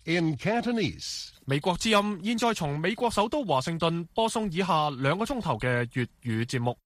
in Cantonese。 美國之音現在從美國首都華盛頓播送以下2個鐘頭嘅粵語節目。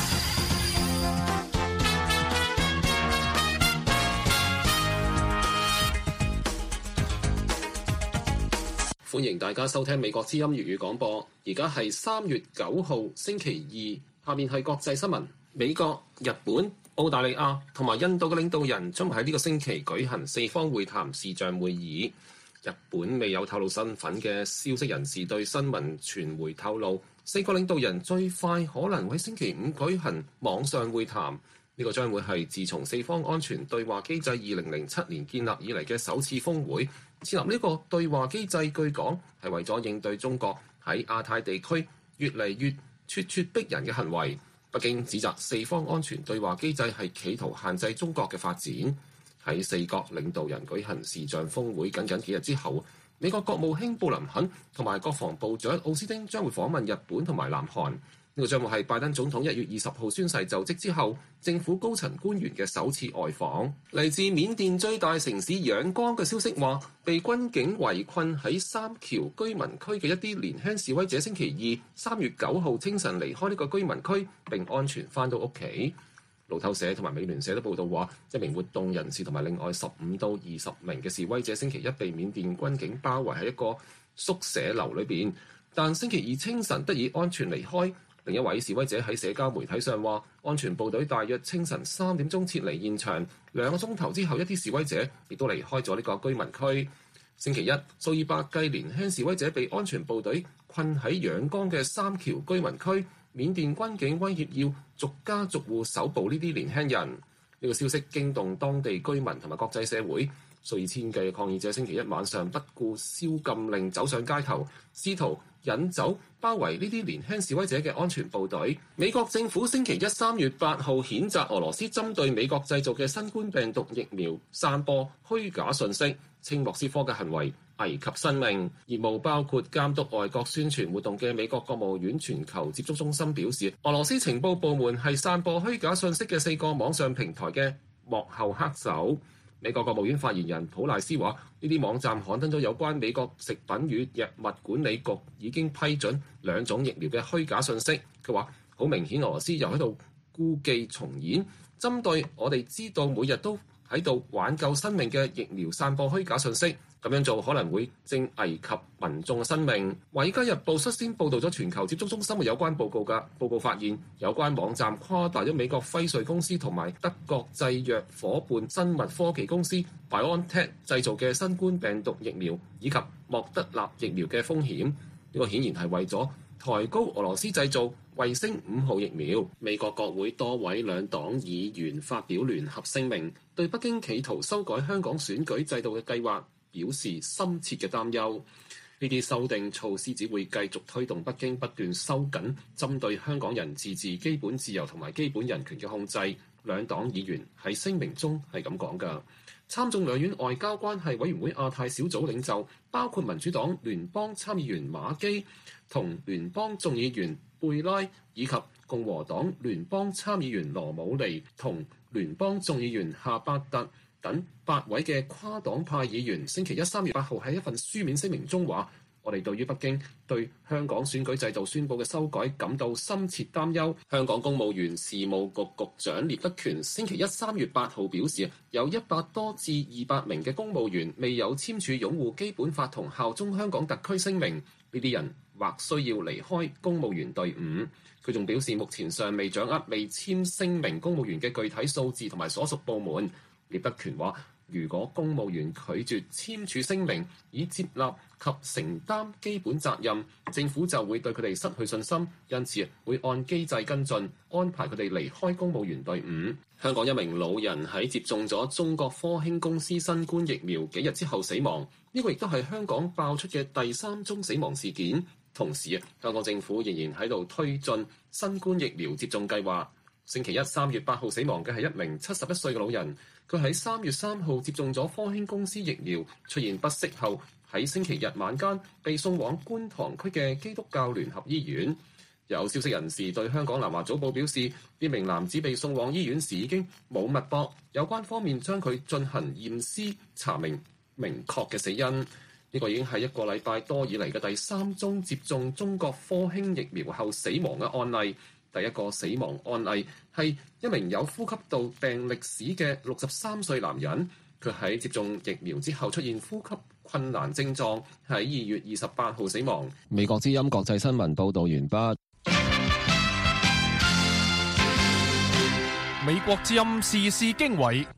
歡迎大家收聽美國之音粵語廣播。而家係3月9號星期二，下面係國際新聞。美國、日本、澳大利亞同埋印度嘅領導人將會喺呢個星期舉行4方會談視像會議。日本未有透露身份嘅消息人士對新聞傳媒透露，4個領導人最快可能會喺星期5舉行網上會談。呢個將會係自從4方安全對話機制2007年建立以嚟嘅首次峰會。設立呢個對話機制，據講係為咗應對中國喺亞太地區越嚟越咄咄逼人嘅行為。北京指責4方安全對話機制係企圖限制中國嘅發展。喺4國領導人舉行視像峰會僅僅幾日之後，美國國務卿布林肯同埋國防部長奧斯汀將會訪問日本同埋南韓。呢個將會係拜登總統1月20號宣誓就職之後，政府高層官員嘅首次外訪。嚟自緬甸最大城市仰光嘅消息話，被軍警圍困喺三橋居民區嘅一啲年輕示威者，星期二3月9號清晨離開呢個居民區並安全返到屋企。路透社同埋美聯社都報道話，一名活動人士同埋另外15到20名嘅示威者星期一被緬甸軍警包圍喺一個宿舍樓裏邊，但星期二清晨得以安全離開。另一位示威者喺社交媒體上話，安全部隊大約清晨3點鐘撤離現場，2個鐘頭之後，一啲示威者亦都離開咗呢個居民區。星期一，數以百計年輕示威者被安全部隊困喺仰光嘅三橋居民區，緬甸軍警威脅要逐家逐戶搜捕呢啲年輕人。呢個消息驚動當地居民同埋國際社會，數以千計嘅抗議者星期一晚上不顧宵禁令走上街頭，試圖引走包圍呢啲年輕示威者嘅安全部隊。美國政府星期一3月8號譴責俄羅斯針對美國製造嘅新冠病毒疫苗散播虛假信息，稱莫斯科嘅行為危及生命。業務包括監督外國宣傳活動嘅美國國務院全球接觸中心表示，俄羅斯情報部門係散播虛假信息嘅4個網上平台嘅幕後黑手。美國國務院發言人普賴斯話，呢啲網站刊登咗有關美國食品與藥物管理局已經批准2種疫苗嘅虛假信息。佢話好明顯俄羅斯又喺度故伎重演，針對我哋知道每日都喺度挽救生命嘅疫苗散播虛假信息，咁樣做可能會正危及民眾嘅生命。《華爾街日報》率先報導咗全球接觸中心嘅有關報告㗎。報告發現，有關網站誇大咗美國輝瑞公司同埋德國製藥夥伴生物科技公司 BioNTech 製造嘅新冠病毒疫苗以及莫德納疫苗嘅風險。呢個顯然係為咗抬高俄羅斯製造衛星5號疫苗。美國國會多位兩黨議員發表聯合聲明，對北京企圖修改香港選舉制度嘅計劃表示深切嘅擔憂。呢啲修訂措施只會繼續推動北京不斷收緊針對香港人自治基本自由同埋基本人權嘅控制。兩黨議員喺聲明中係咁講㗎。參眾兩院外交關係委員會亞太小組領袖，包括民主黨聯邦參議員馬基同聯邦眾議員貝拉，以及共和黨聯邦參議員羅姆尼同聯邦眾議員夏伯特等8位嘅跨黨派議員，星期一3月8號喺一份書面聲明中話，我哋對於北京對香港選舉制度宣佈嘅修改感到深切擔憂。香港公務員事務局局長聶德權星期一3月8號表示，有100多至200名嘅公務員未有簽署擁護基本法同效忠香港特區聲明，呢啲人或需要離開公務員隊伍。佢仲表示，目前尚未掌握未簽聲明公務員嘅具體數字同埋所屬部門。聶德權話，如果公務員拒絕簽署聲明以接納及承擔基本責任，政府就會對佢哋失去信心，因此會按機制跟進，安排佢哋離開公務員隊伍。香港一名老人喺接種咗中國科興公司新冠疫苗幾日之後死亡，呢個亦都係香港爆出嘅第3宗死亡事件。同時，香港政府仍然喺度推進新冠疫苗接種計劃。星期一3月8號死亡嘅係一名71歲嘅老人，佢喺3月3號接種咗科興公司疫苗，出現不適後喺星期日晚間被送往觀塘區嘅基督教聯合醫院。有消息人士對香港南華早報表示，呢名男子被送往醫院時已經冇脈搏，有關方面將佢進行驗屍，查明明確嘅死因。呢呢個已經係一個禮拜多以嚟嘅第3宗接種中國科興疫苗後死亡嘅案例。第一個死亡案例係一名有呼吸道病歷史嘅63歲男人，佢喺接種疫苗之後出現呼吸困難症狀，喺2月28號死亡。美國之音國際新聞報導完畢。 美國之音時事經緯。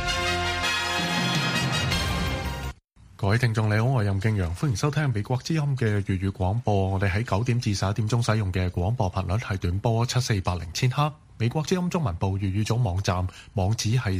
各位聽眾你好，我係任敬陽，歡迎收聽美國之音嘅粵語廣播。我哋喺9點至11點鐘使用嘅廣播頻率係短波7480千赫。美國之音中文部粵語組網站網址係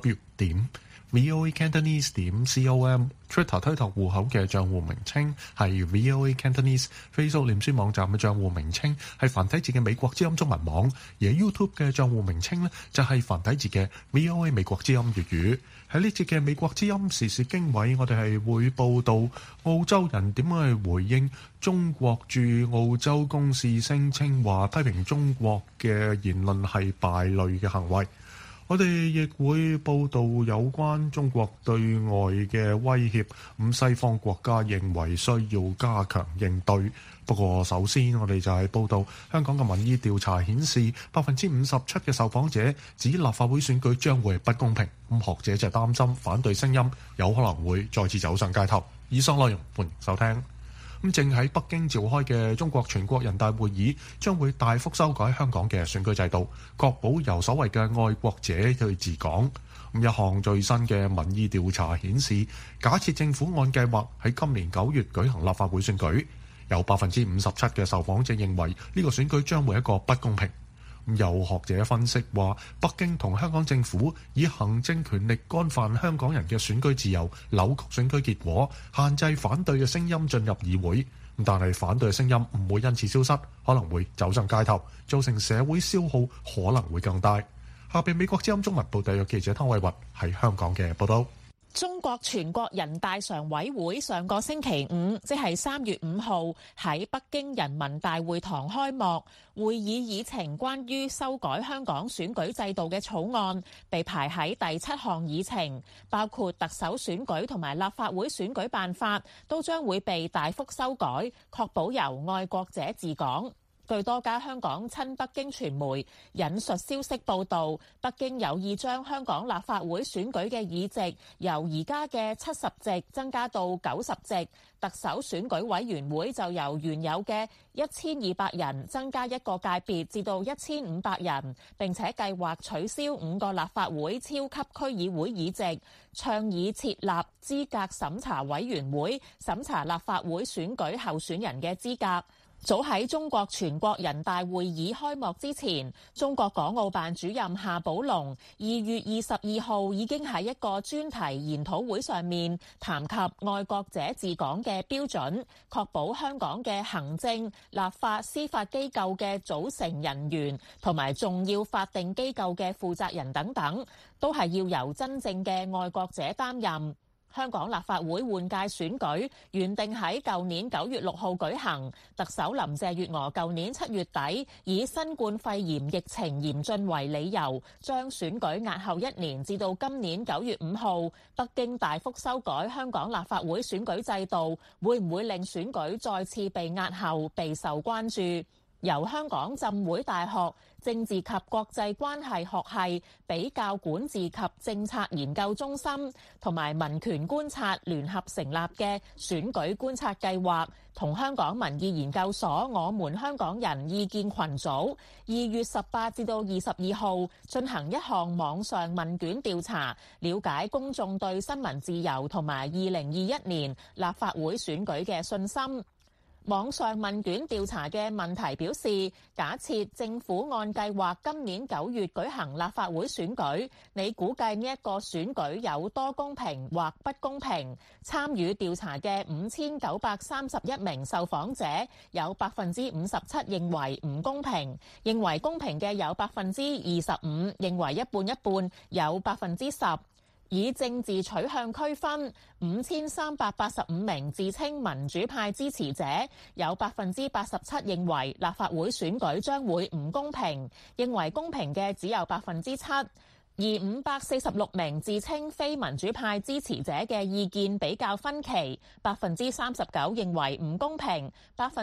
3w.voacantonese.com，Twitter 推特戶口嘅賬戶名稱係 VOA Cantonese，Facebook 臉書網站嘅賬戶名稱係繁體字嘅美國之音中文網，而 YouTube 嘅賬戶名稱呢就係繁體字嘅 VOA 美國之音粵語。喺呢節嘅美國之音時事經緯，我哋係會報道澳洲人點樣去回應中國駐澳洲公使聲稱話批評中國嘅言論係敗類嘅行為。我哋亦會報道有關中國對外嘅威脅，西方國家認為需要加強應對。不過首先我哋就係報道香港嘅民意調查顯示，57%嘅受訪者指立法會選舉將會不公平。學者就擔心反對聲音有可能會再次走上街頭。以上內容歡迎收聽。正喺北京召開嘅中國全國人大會議將會大幅修改香港嘅選舉制度，確保由所謂嘅愛國者去治港。一項最新嘅民意調查顯示，假設政府按計劃喺今年9月舉行立法會選舉，有57%嘅受訪者認為呢個選舉將會一個不公平。有學者分析話，北京同香港政府以行政權力干犯香港人嘅選舉自由，扭曲選舉結果，限制反對嘅聲音進入議會。但係反對嘅聲音唔會因此消失，可能會走上街頭，造成社會消耗可能會更大。下邊美國之音中文部特約記者湯偉雲喺香港嘅報道。 中國全國人大常委會上個星期五，即係3月5號喺北京人民大會堂開幕。會議議程關於修改香港選舉制度嘅草案被排喺第7項議程，包括特首選舉同埋立法會選舉辦法都將會被大幅修改，確保由愛國者治港。據多家香港親北京傳媒引述消息報導，北京有意將香港立法會選舉嘅議席由而家嘅70席增加到90席，特首選舉委員會就由原有嘅1200人增加一個界別至到1500人，並且計劃取消5個立法會超級區議會議席，倡議設立資格審查委員會，審查立法會選舉候選人嘅資格。早喺中國全國人大會議開幕之前，中國港澳辦主任夏寶龍2月22號已經喺一個專題研討會上面談及愛國者治港嘅標準，確保香港嘅行政、立法、司法機構嘅組成人員同埋重要法定機構嘅負責人等等，都係要由真正嘅愛國者擔任。香港立法會換屆選舉原定喺舊年9月6號舉行，特首林鄭月娥舊年7月底以新冠肺炎疫情嚴峻為理由，將選舉押後1年，至到今年9月5號。北京大幅修改香港立法會選舉制度，會唔會令選舉再次被押後，備受關注。由香港浸會大學政治及國際關係學系比較管治及政策研究中心同埋民權觀察聯合成立嘅選舉觀察計劃，同香港民意研究所我們香港人意見群組2月18至到22號進行一項網上問卷調查，了解公眾對新聞自由同埋2021年立法會選舉嘅信心。網上問卷調查嘅問題表示，假設政府按計劃今年9月舉行立法會選舉，你估計呢一個選舉有多公平或不公平？參與調查嘅5931名受訪者有57%認為唔公平，認為公平嘅有25%，認為一半一半有10%。以政治取向區分，5385名自稱民主派支持者，有87%認為立法會選舉將會唔公平，認為公平嘅只有7%。 而546名自稱非民主派支持者嘅意見比較分歧，39%認為唔公平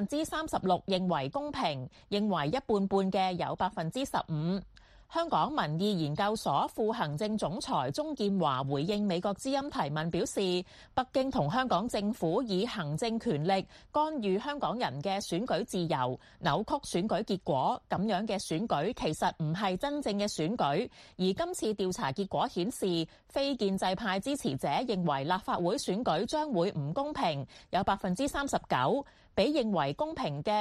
，36%認為公平，認為一半半嘅有15%。香港民意研究所副行政總裁鍾建華回應美國之音提問表示，北京同香港政府以行政權力干預香港人嘅選舉自由，扭曲選舉結果，咁樣嘅選舉其實唔係真正嘅選舉。而今次調查結果顯示，非建制派支持者認為立法會選舉將會唔公平，有39%，比認為公平嘅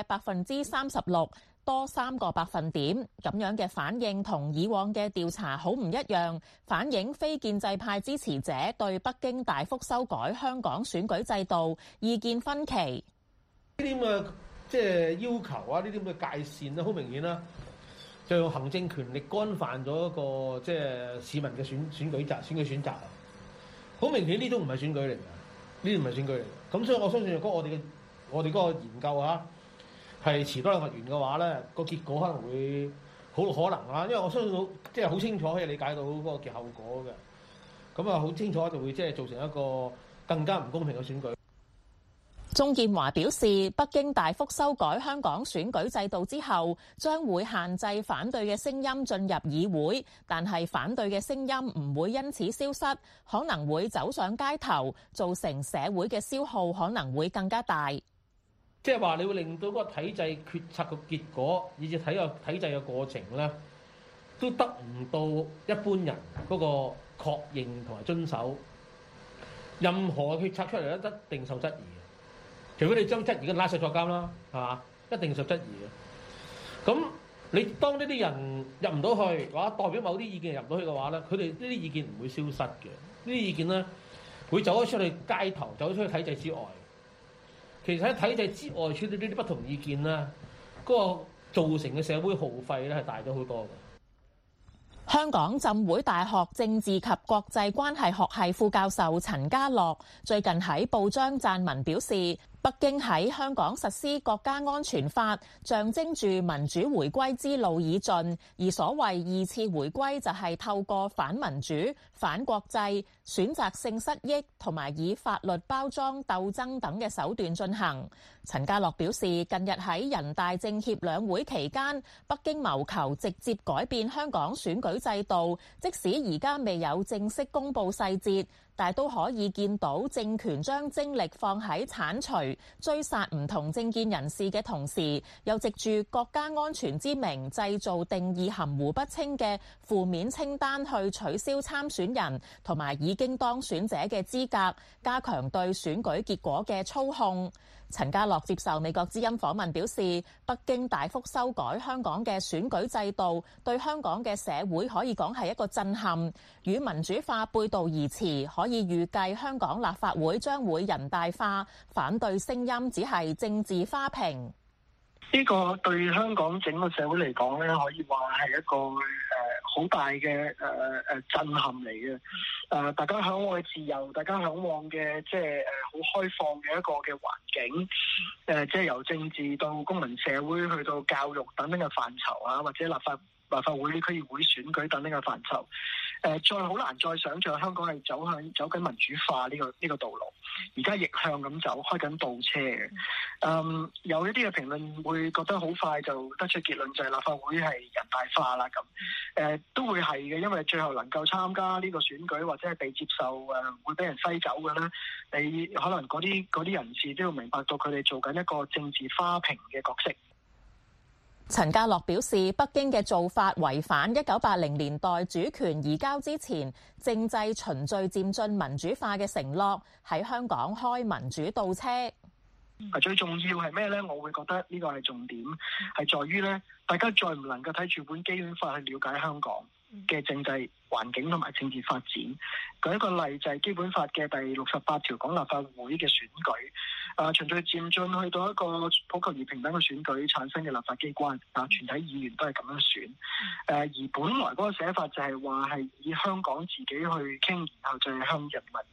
36%。多3個百分點，咁樣嘅反應同以往嘅調查好唔一樣，反映非建制派支持者對北京大幅修改香港選舉制度意見分歧。 呢啲咁嘅即係要求啊，呢啲咁嘅界線咧，好明顯啦，就用行政權力干犯咗一個即係市民嘅選舉選擇啊！好明顯呢種唔係選舉嚟嘅，呢啲唔係選舉嚟嘅。咁所以我相信，如果我哋嗰個研究啊，係遲多2個月嘅話咧，個結果可能會好可能啦，因為我相信到即係好清楚可以理解到嗰個嘅後果嘅，咁啊好清楚就會即係造成一個更加唔公平嘅選舉。 鍾建華表示，北京大幅修改香港選舉制度之後，將會限制反對嘅聲音進入議會，但係反對嘅聲音唔會因此消失，可能會走上街頭，造成社會嘅消耗可能會更加大。 即係話，你會令到嗰個體制決策嘅結果，以至睇個體制嘅過程咧，都得唔到一般人嗰個確認同埋遵守。任何決策出嚟咧，一定受質疑嘅。除非你將質疑嘅拉上坐監啦，係嘛？一定受質疑嘅。咁你當呢啲人入唔到去，或者代表某啲意見入唔到去嘅話咧，佢哋呢啲意見唔會消失嘅。呢啲意見咧會走咗出去街頭，走咗出去體制之外。其實喺體制之外處理呢啲不同意見咧，嗰個造成嘅社會耗費咧係大咗好多嘅。 香港浸會大學政治及國際關係學系副教授陳家樂最近喺報章撰文表示，北京喺香港實施國家安全法，象徵住民主回歸之路已盡，而所謂2次回歸就係透過反民主、反國際、選擇性失憶同埋以法律包裝鬥爭等嘅手段進行。陳家樂表示，近日喺人大政協兩會期間，北京謀求直接改變香港選舉制度，即使而家未有正式公布細節，但都可以見到政權將精力放喺剷除、追殺唔同政見人士嘅同時，又藉住國家安全之名製造定義含糊不清嘅負面清單去取消參選人同埋已經當選者嘅資格，加強對選舉結果嘅操控。陳家樂接受美國之音訪問表示，北京大幅修改香港嘅選舉制度，對香港嘅社會可以講係一個震撼，與民主化背道而馳。可以預計香港立法會將會人大化，反對聲音只係政治花瓶。 呢個對香港整個社會嚟講咧，可以話係一個好大嘅震撼嚟嘅。大家向往嘅自由，大家向往嘅即係好開放嘅一個嘅環境。即係由政治到公民社會，去到教育等等嘅範疇啊，或者立法會、區議會選舉等等嘅範疇。再好難再想像香港係走緊民主化呢個道路，而家逆向咁走，開緊倒車嘅。有一啲嘅評論會覺得好快就得出結論，就係立法會係人大化啦咁。都會係嘅，因為最後能夠參加呢個選舉或者係被接受會俾人篩走嘅咧，你可能嗰啲人士都要明白到佢哋做緊一個政治花瓶嘅角色。 陳家樂表示，北京嘅做法違反1980年代主權移交之前政制循序漸進民主化嘅承諾，喺香港開民主倒車。 最重要係咩咧？我會覺得呢個係重點，係在於咧，大家再唔能夠睇住本基本法去了解香港嘅政制環境同埋政治發展。舉一個例就係基本法嘅第68條講立法會嘅選舉，循序漸進去到一個普及而平等嘅選舉產生嘅立法機關，全體議員都係咁樣選。而本來嗰個寫法就係話係以香港自己去傾，然後就係向人民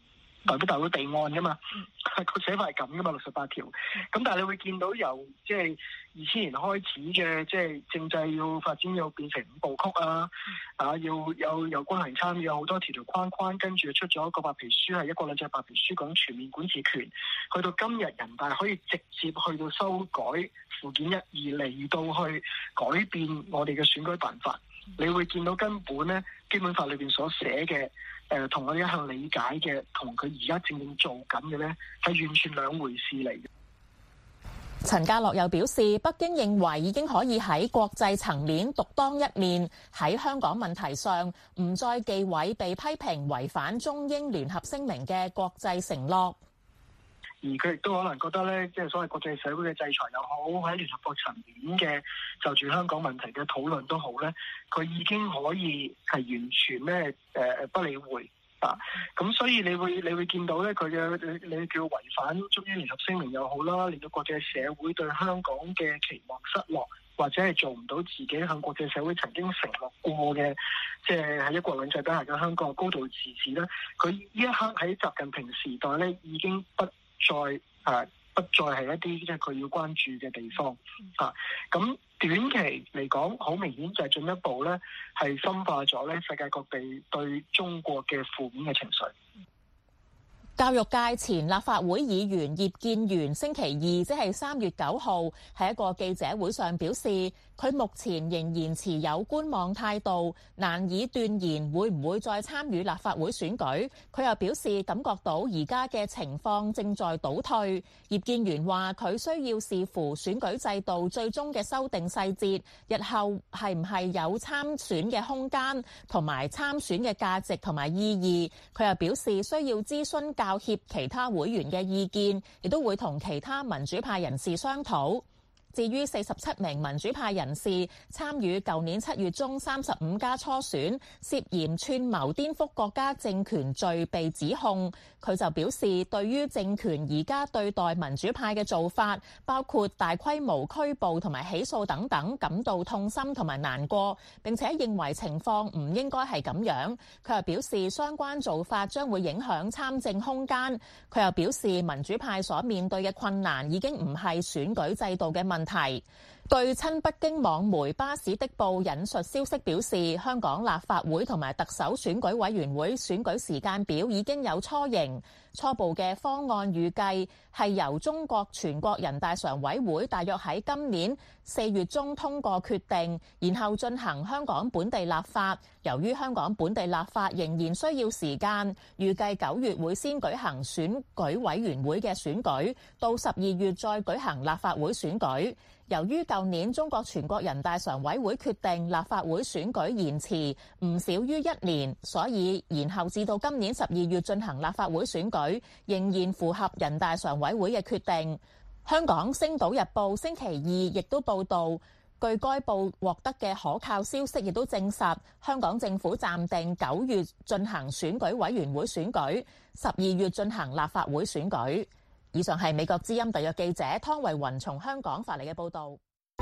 代表大會備案噶嘛，個寫法係咁噶嘛，68條。咁但係你會見到由即係2000年開始嘅即係政制要發展要變成5部曲啊，要有均衡參與，有好多條框框，跟住出咗一個白皮書係一國兩制白皮書講全面管治權，去到今日人大可以直接去到修改附件1，而嚟到去改變我哋嘅選舉辦法。你會見到根本咧基本法裏邊所寫嘅。同我哋一向理解嘅，同佢而家正做緊嘅咧，係完全兩回事嚟嘅。 陳家洛又表示，北京認為已經可以喺國際層面獨當一面，喺香港問題上唔再忌諱被批評違反中英聯合聲明嘅國際承諾。 而佢亦都可能覺得咧，即係所謂國際社會嘅制裁又好，喺聯合國層面嘅就住香港問題嘅討論都好咧，佢已經可以係完全咧不理會啊。咁所以你會見到咧，佢嘅你叫違反中英聯合聲明又好啦，令到國際社會對香港嘅期望失落，或者係做唔到自己向國際社會曾經承諾過嘅，即係喺一國兩制底下嘅香港高度自治咧。佢呢一刻喺習近平時代咧，已經不再係一啲即係佢要關注嘅地方啊。咁短期嚟講，好明顯就係進一步咧，係深化咗咧世界各地對中國嘅負面嘅情緒。 教育界前立法會議員葉建源星期二，即係3月9號，喺一個記者會上表示，佢目前仍然持有觀望態度，難以斷言會唔會再參與立法會選舉。佢又表示感覺到而家嘅情況正在倒退。葉建源話佢需要視乎選舉制度最終嘅修訂細節，日後係唔係有參選嘅空間同埋參選嘅價值同埋意義。佢又表示需要諮詢教協其他會員嘅意見，亦都會同其他民主派人士商討。至於47名民主派人士參與舊年7月中35家初選，涉嫌串謀顛覆國家政權罪被指控，佢就表示對於政權而家對待民主派嘅做法，包括大規模拘捕同埋起訴等等，感到痛心同埋難過，並且認為情況唔應該係咁樣。佢又表示相關做法將會影響參政空間。佢又表示民主派所面對嘅困難已經唔係選舉制度嘅問題。對親北京網媒巴士的報引述消息表示，香港立法會同埋特首選舉委員會選舉時間表已經有雛形，初步嘅方案預計係由中國全國人大常委會大約喺今年4月中通過決定，然後進行香港本地立法。由於香港本地立法仍然需要時間，預計9月會先舉行選舉委員會嘅選舉，到12月再舉行立法會選舉。由於舊年中國全國人大常委會決定立法會選舉延遲唔少於1年，所以延後至到今年12月進行立法會選舉，仍然符合人大常委會嘅決定。香港星島日報星期二亦都報導，據該報獲得嘅可靠消息亦都證實，香港政府暫定9月進行選舉委員會選舉，12月進行立法會選舉。以上係美國之音特約記者湯慧雲從香港發嚟嘅報導。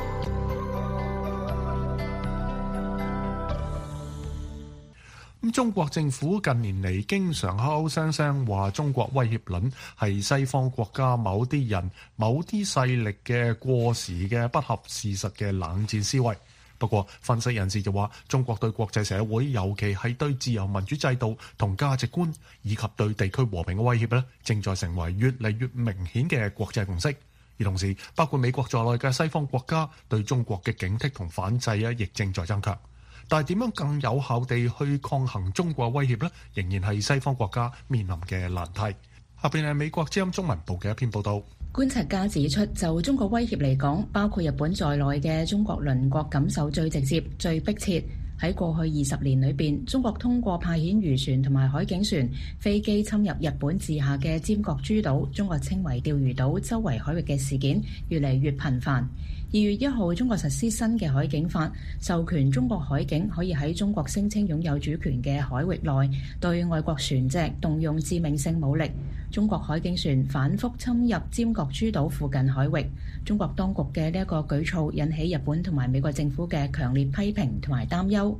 中國政府近年嚟經常口口聲聲話中國威脅論係西方國家某啲人、某啲勢力嘅過時嘅不合事實嘅冷戰思維。不過，分析人士就話，中國對國際社會，尤其係對自由民主制度同價值觀，以及對地區和平嘅威脅咧，正在成為越嚟越明顯嘅國際共識。而同時，包括美國在內嘅西方國家對中國嘅警惕同反制亦正在增強。但係點樣更有效地去抗衡中國威脅咧，仍然係西方國家面臨嘅難題。下邊係美國之音中文部嘅一篇報導。 觀察家指出，就中國威脅嚟講，包括日本在內嘅中國鄰國感受最直接、最迫切。喺過去20年裏邊，中國通過派遣漁船同埋海警船、飛機侵入日本治下嘅尖閣諸島，中國稱為釣魚島周圍海域嘅事件越嚟越頻繁。2月1號，中國實施新嘅海警法，授權中國海警可以喺中國聲稱擁有主權嘅海域內對外國船隻動用致命性武力。中國海警船反覆侵入尖閣諸島附近海域，中國當局嘅呢一個舉措引起日本同埋美國政府嘅強烈批評同埋擔憂。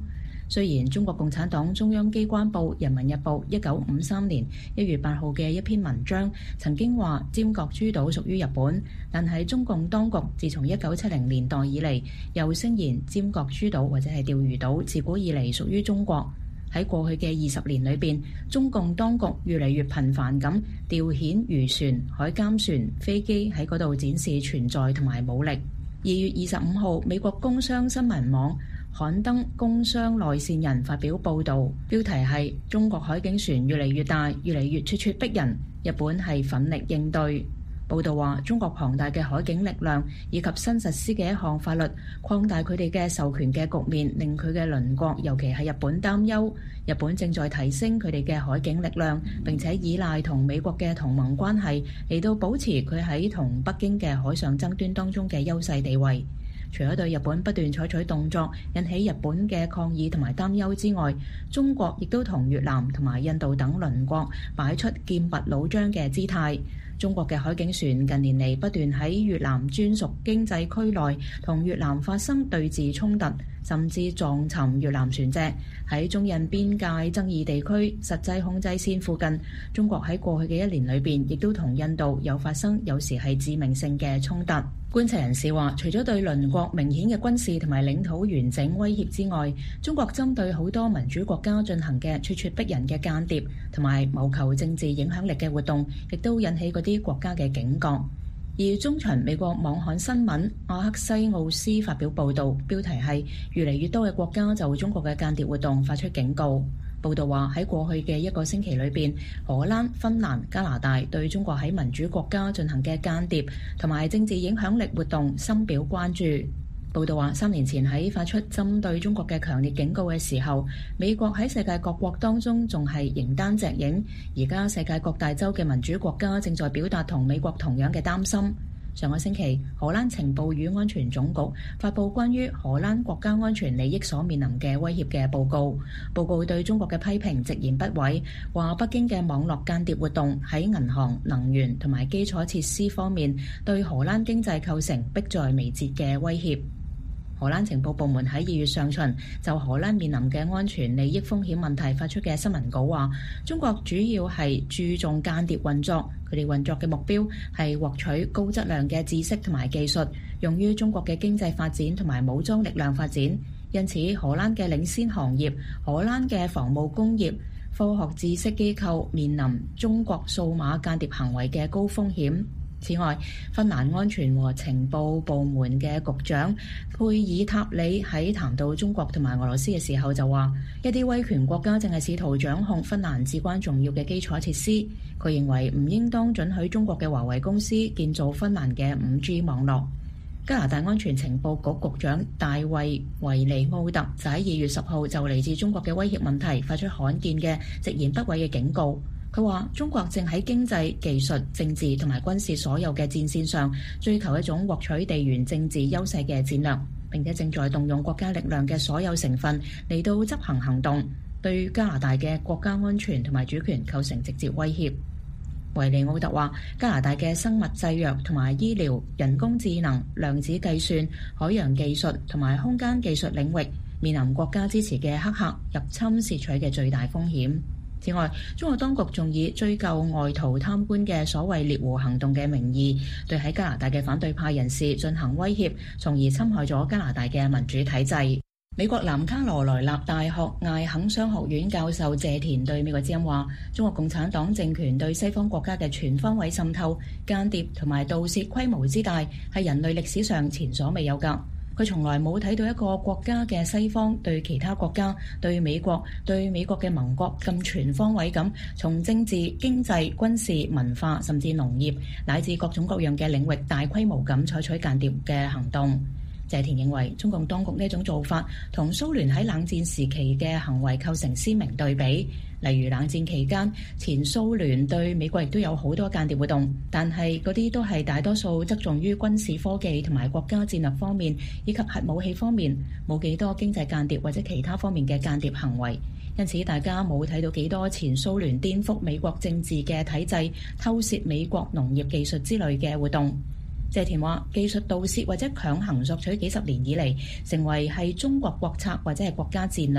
雖然中國共產黨中央機關報《人民日報》1953年1月8號嘅一篇文章曾經話尖閣諸島屬於日本，但係中共當局自從1970年代以嚟，又聲言尖閣諸島或者係釣魚島自古以嚟屬於中國。喺過去嘅20年裏邊，中共當局越嚟越頻繁咁調遣漁船、海監船、飛機喺嗰度展示存在同埋武力。2月25號，美國工商新聞網刊登工商內線人發表報導，標題係中國海警船越嚟越大，越嚟越咄咄逼人，日本係奮力應對。報導話，中國龐大嘅海警力量以及新實施嘅一項法律，擴大佢哋嘅授權嘅局面，令佢嘅鄰國，尤其係日本擔憂。日本正在提升佢哋嘅海警力量，並且依賴同美國嘅同盟關係嚟到保持佢喺同北京嘅海上爭端當中嘅優勢地位。除咗對日本不斷採取動作引起日本嘅抗議同埋擔憂之外，中國亦都同越南同埋印度等鄰國擺出劍拔弩張嘅姿態。中國嘅海警船近年嚟不斷喺越南專屬經濟區內同越南發生對峙衝突，甚至撞沉越南船隻。喺中印邊界爭議地區實際控制線附近，中國喺過去嘅一年裏邊亦都同印度有發生有時係致命性嘅衝突。觀察人士話，除咗對鄰國明顯嘅軍事同埋領土完整威脅之外，中國針對好多民主國家進行嘅咄咄逼人嘅間諜同埋謀求政治影響力嘅活動，亦都引起嗰啲國家嘅警覺。2月中旬，美國網刊新聞阿克西奧斯發表報導，標題係越嚟越多嘅國家就中國嘅間諜活動發出警告。報導話，喺過去嘅一個星期裏邊，荷蘭、芬蘭、加拿大對中國喺民主國家進行嘅間諜同埋政治影響力活動深表關注。報導話，3年前喺發出針對中國嘅強烈警告嘅時候，美國喺世界各國當中仲係形單隻影。而家世界各大洲嘅民主國家正在表達同美國同樣嘅擔心。上個星期，荷蘭情報與安全總局發布關於荷蘭國家安全利益所面臨嘅威脅嘅報告。報告對中國嘅批評直言不諱，話北京嘅網絡間諜活動喺銀行、能源同埋基礎設施方面對荷蘭經濟構成迫在眉睫嘅威脅。荷蘭情報部門喺2月上旬就荷蘭面臨嘅安全利益風險問題發出嘅新聞稿話，中國主要係注重間諜運作，佢哋運作嘅目標係獲取高質量嘅知識同埋技術，用於中國嘅經濟發展同埋武裝力量發展。因此，荷蘭嘅領先行業、荷蘭嘅防務工業、科學知識機構面臨中國數碼間諜行為嘅高風險。此外，芬蘭安全和情報部門嘅局長佩爾塔里喺談到中國同埋俄羅斯嘅時候就話，一啲威權國家正係試圖掌控芬蘭至關重要嘅基礎設施。佢認為唔應當准許中國嘅華為公司建造芬蘭嘅 5G 網絡。加拿大安全情報局局長大衛維尼奧特就喺2月10號就嚟自中國嘅威脅問題發出罕見嘅直言不諱嘅警告。佢話：中國正喺經濟、技術、政治同埋軍事所有嘅戰線上追求一種獲取地緣政治優勢嘅戰略，並且正在動用國家力量嘅所有成分嚟到執行行動，對加拿大嘅國家安全同埋主權構成直接威脅。維尼奧特話：加拿大嘅生物製藥同埋醫療、人工智能、量子計算、海洋技術同埋空間技術領域面臨國家支持嘅黑客入侵竊取嘅最大風險。此外，中國當局仲以追究外逃貪官嘅所謂獵狐行動嘅名義，對喺加拿大嘅反對派人士進行威脅，從而侵害咗加拿大嘅民主體制。美國南卡羅來納大學艾肯商學院教授謝田對美國之音話：中國共產黨政權對西方國家嘅全方位滲透、間諜同埋盜竊規模之大，係人類歷史上前所未有㗎。佢從來冇睇到一個國家嘅西方對其他國家、對美國嘅盟國咁全方位咁，從政治、經濟、軍事、文化甚至農業乃至各種各樣嘅領域大規模咁採取間諜嘅行動。謝田認為，中共當局呢種做法同蘇聯喺冷戰時期嘅行為構成鮮明對比。例如冷戰期間，前蘇聯對美國亦都有好多間諜活動，但係嗰啲都係大多數側重於軍事科技同埋國家戰略方面，以及核武器方面，冇幾多經濟間諜或者其他方面嘅間諜行為。因此，大家冇睇到幾多前蘇聯顛覆美國政治嘅體制、偷竊美國農業技術之類嘅活動。謝田話：技術盜竊或者強行索取幾十年以嚟，成為係中國國策或者係國家戰略。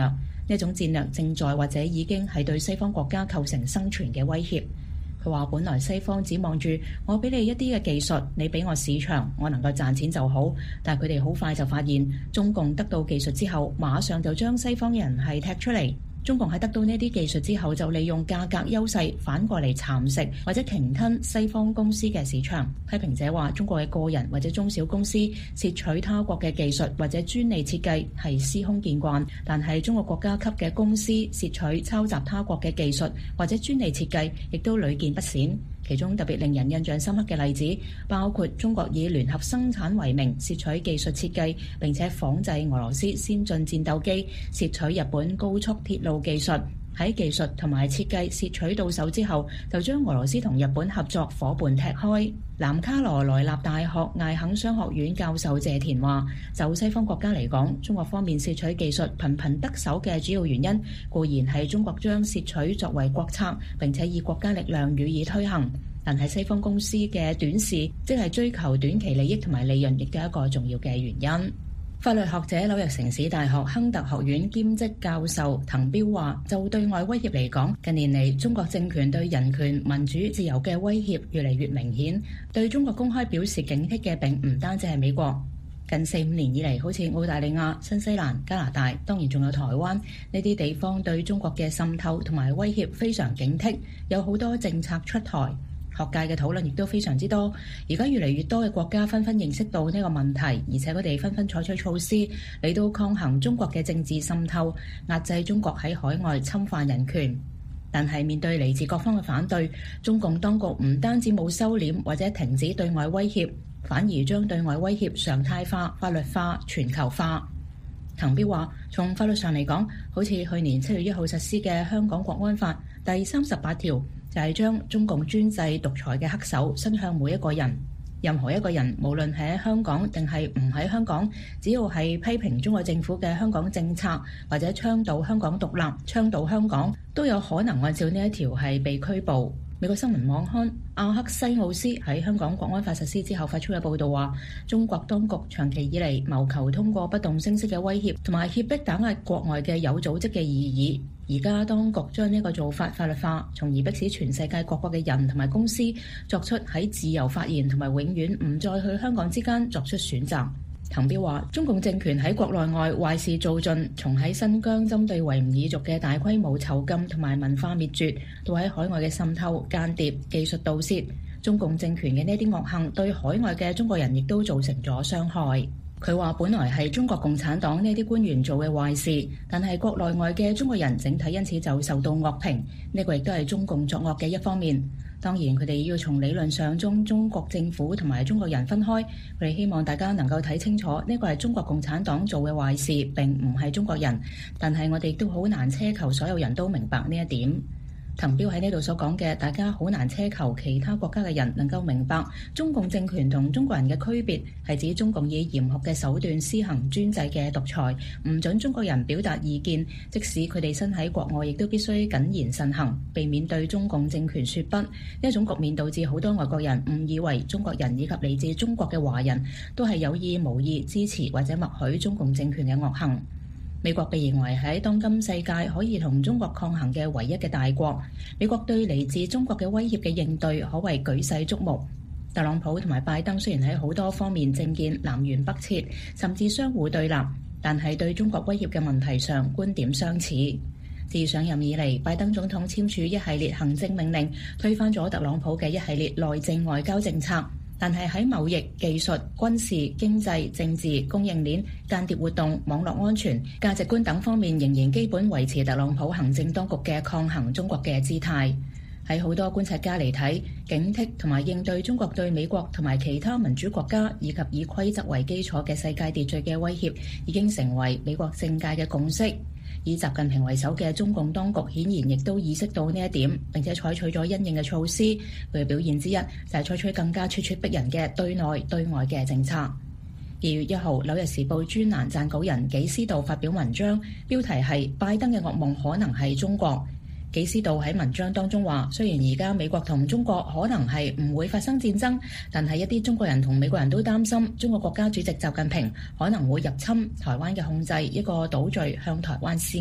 呢種戰略正在或者已經係對西方國家構成生存嘅威脅。佢話：本來西方指望住我俾你一啲嘅技術，你俾我市場，我能夠賺錢就好。但係佢哋好快就發現，中共得到技術之後，馬上就將西方人係踢出嚟。中共喺得到呢啲技術之後，就利用價格優勢反過嚟蠶食或者鯨吞西方公司嘅市場。批評者話：中國嘅個人或者中小公司竊取他國嘅技術或者專利設計係司空見慣，但係中國國家級嘅公司竊取抄襲他國嘅技術或者專利設計，亦都屢見不鮮。其中特別令人印象深刻嘅例子，包括中國以聯合生產為名竊取技術設計，並且仿製俄羅斯先進戰鬥機，竊取日本高速鐵路技術。喺技術同埋設計竊取到手之後，就將俄羅斯同日本合作夥伴踢開。南卡羅來納大學艾肯商學院教授謝田話：就西方國家嚟講，中國方面竊取技術頻頻得手嘅主要原因，固然係中國將竊取作為國策，並且以國家力量予以推行。但係西方公司嘅短視，即係追求短期利益同埋利潤，亦都係一個重要嘅原因。法律學者紐約城市大學亨特學院兼職教授滕彪話：就對外威脅嚟講，近年嚟中國政權對人權、民主、自由嘅威脅越嚟越明顯。對中國公開表示警惕嘅並唔單止係美國。近4-5年以嚟，好似澳大利亞、新西蘭、加拿大，當然仲有台灣呢啲地方，對中國嘅滲透同埋威脅非常警惕，有好多政策出台。學界嘅討論亦都非常之多，而家越嚟越多嘅國家紛紛認識到呢個問題，而且佢哋紛紛採取措施嚟到抗衡中國嘅政治滲透，壓制中國喺海外侵犯人權。但係面對嚟自各方嘅反對，中共當局唔單止冇收斂或者停止對外威脅，反而將對外威脅常態化、法律化、全球化。滕彪話：從法律上嚟講，好似去年7月1號實施嘅香港國安法第38條，就係將中共專制獨裁嘅黑手伸向每一個人，任何一個人，無論係喺香港定係唔喺香港，只要係批評中國政府嘅香港政策或者倡導香港獨立、倡導香港，都有可能按照呢一條係被拘捕。美國新聞網刊阿克西奧斯喺香港國安法實施之後發出嘅報導話，中國當局長期以嚟謀求通過不動聲色嘅威脅同埋脅迫打壓國外嘅有組織嘅異議，而家當局將呢個做法法律化，從而迫使全世界各國嘅人同埋公司作出喺自由發言同埋永遠唔再去香港之間作出選擇。滕彪話：中共政權喺國內外壞事做盡，從喺新疆針對維吾爾族嘅大規模囚禁同埋文化滅絕，到喺海外嘅滲透、間諜、技術盜竊，中共政權嘅呢啲惡行對海外嘅中國人亦都造成咗傷害。佢話：本來係中國共產黨呢啲官員做嘅壞事，但係國內外嘅中國人整體因此就受到惡評，呢個亦都係中共作惡嘅一方面。當然，佢哋要從理論上將中國政府同埋中國人分開。佢哋希望大家能夠睇清楚，呢個係中國共產黨做嘅壞事，並唔係中國人。但係我哋都好難奢求所有人都明白呢一點。滕彪喺呢度所講嘅，大家好難奢求其他國家嘅人能夠明白中共政權同中國人嘅區別，係指中共以嚴酷嘅手段施行專制嘅獨裁，唔准中國人表達意見，即使佢哋身喺國外，亦都必須謹言慎行，避免對中共政權說不。呢一種局面導致好多外國人誤以為中國人以及嚟自中國嘅華人都係有意無意支持或者默許中共政權嘅惡行。美國被認為喺當今世界可以同中國抗衡嘅唯一嘅大國，美國對嚟自中國嘅威脅嘅應對可謂舉世矚目。特朗普同埋拜登雖然喺好多方面政見南轅北轍，甚至相互對立，但係對中國威脅嘅問題上觀點相似。自上任以嚟，拜登總統簽署一系列行政命令，推翻咗特朗普嘅一系列內政外交政策。但係喺貿易、技術、軍事、經濟、政治、供應鏈、間諜活動、網絡安全、價值觀等方面，仍然基本維持特朗普行政當局嘅抗衡中國嘅姿態。喺好多觀察家嚟睇，警惕同埋應對中國對美國同埋其他民主國家以及以規則為基礎嘅世界秩序嘅威脅，已經成為美國政界嘅共識。以習近平為首嘅中共當局顯然亦都意識到呢一點，並且採取咗因應嘅措施。佢嘅表現之一就係採取更加咄咄逼人嘅對內對外嘅政策。2月1號，《紐約時報》專欄撰稿人紀斯道發表文章，標題係《拜登嘅噩夢可能係中國》。紀斯道喺文章當中話，雖然而家美國同中國可能係唔會發生戰爭，但係一啲中國人同美國人都擔心中國國家主席習近平可能會入侵台灣嘅控制，一個島嶼向台灣施壓。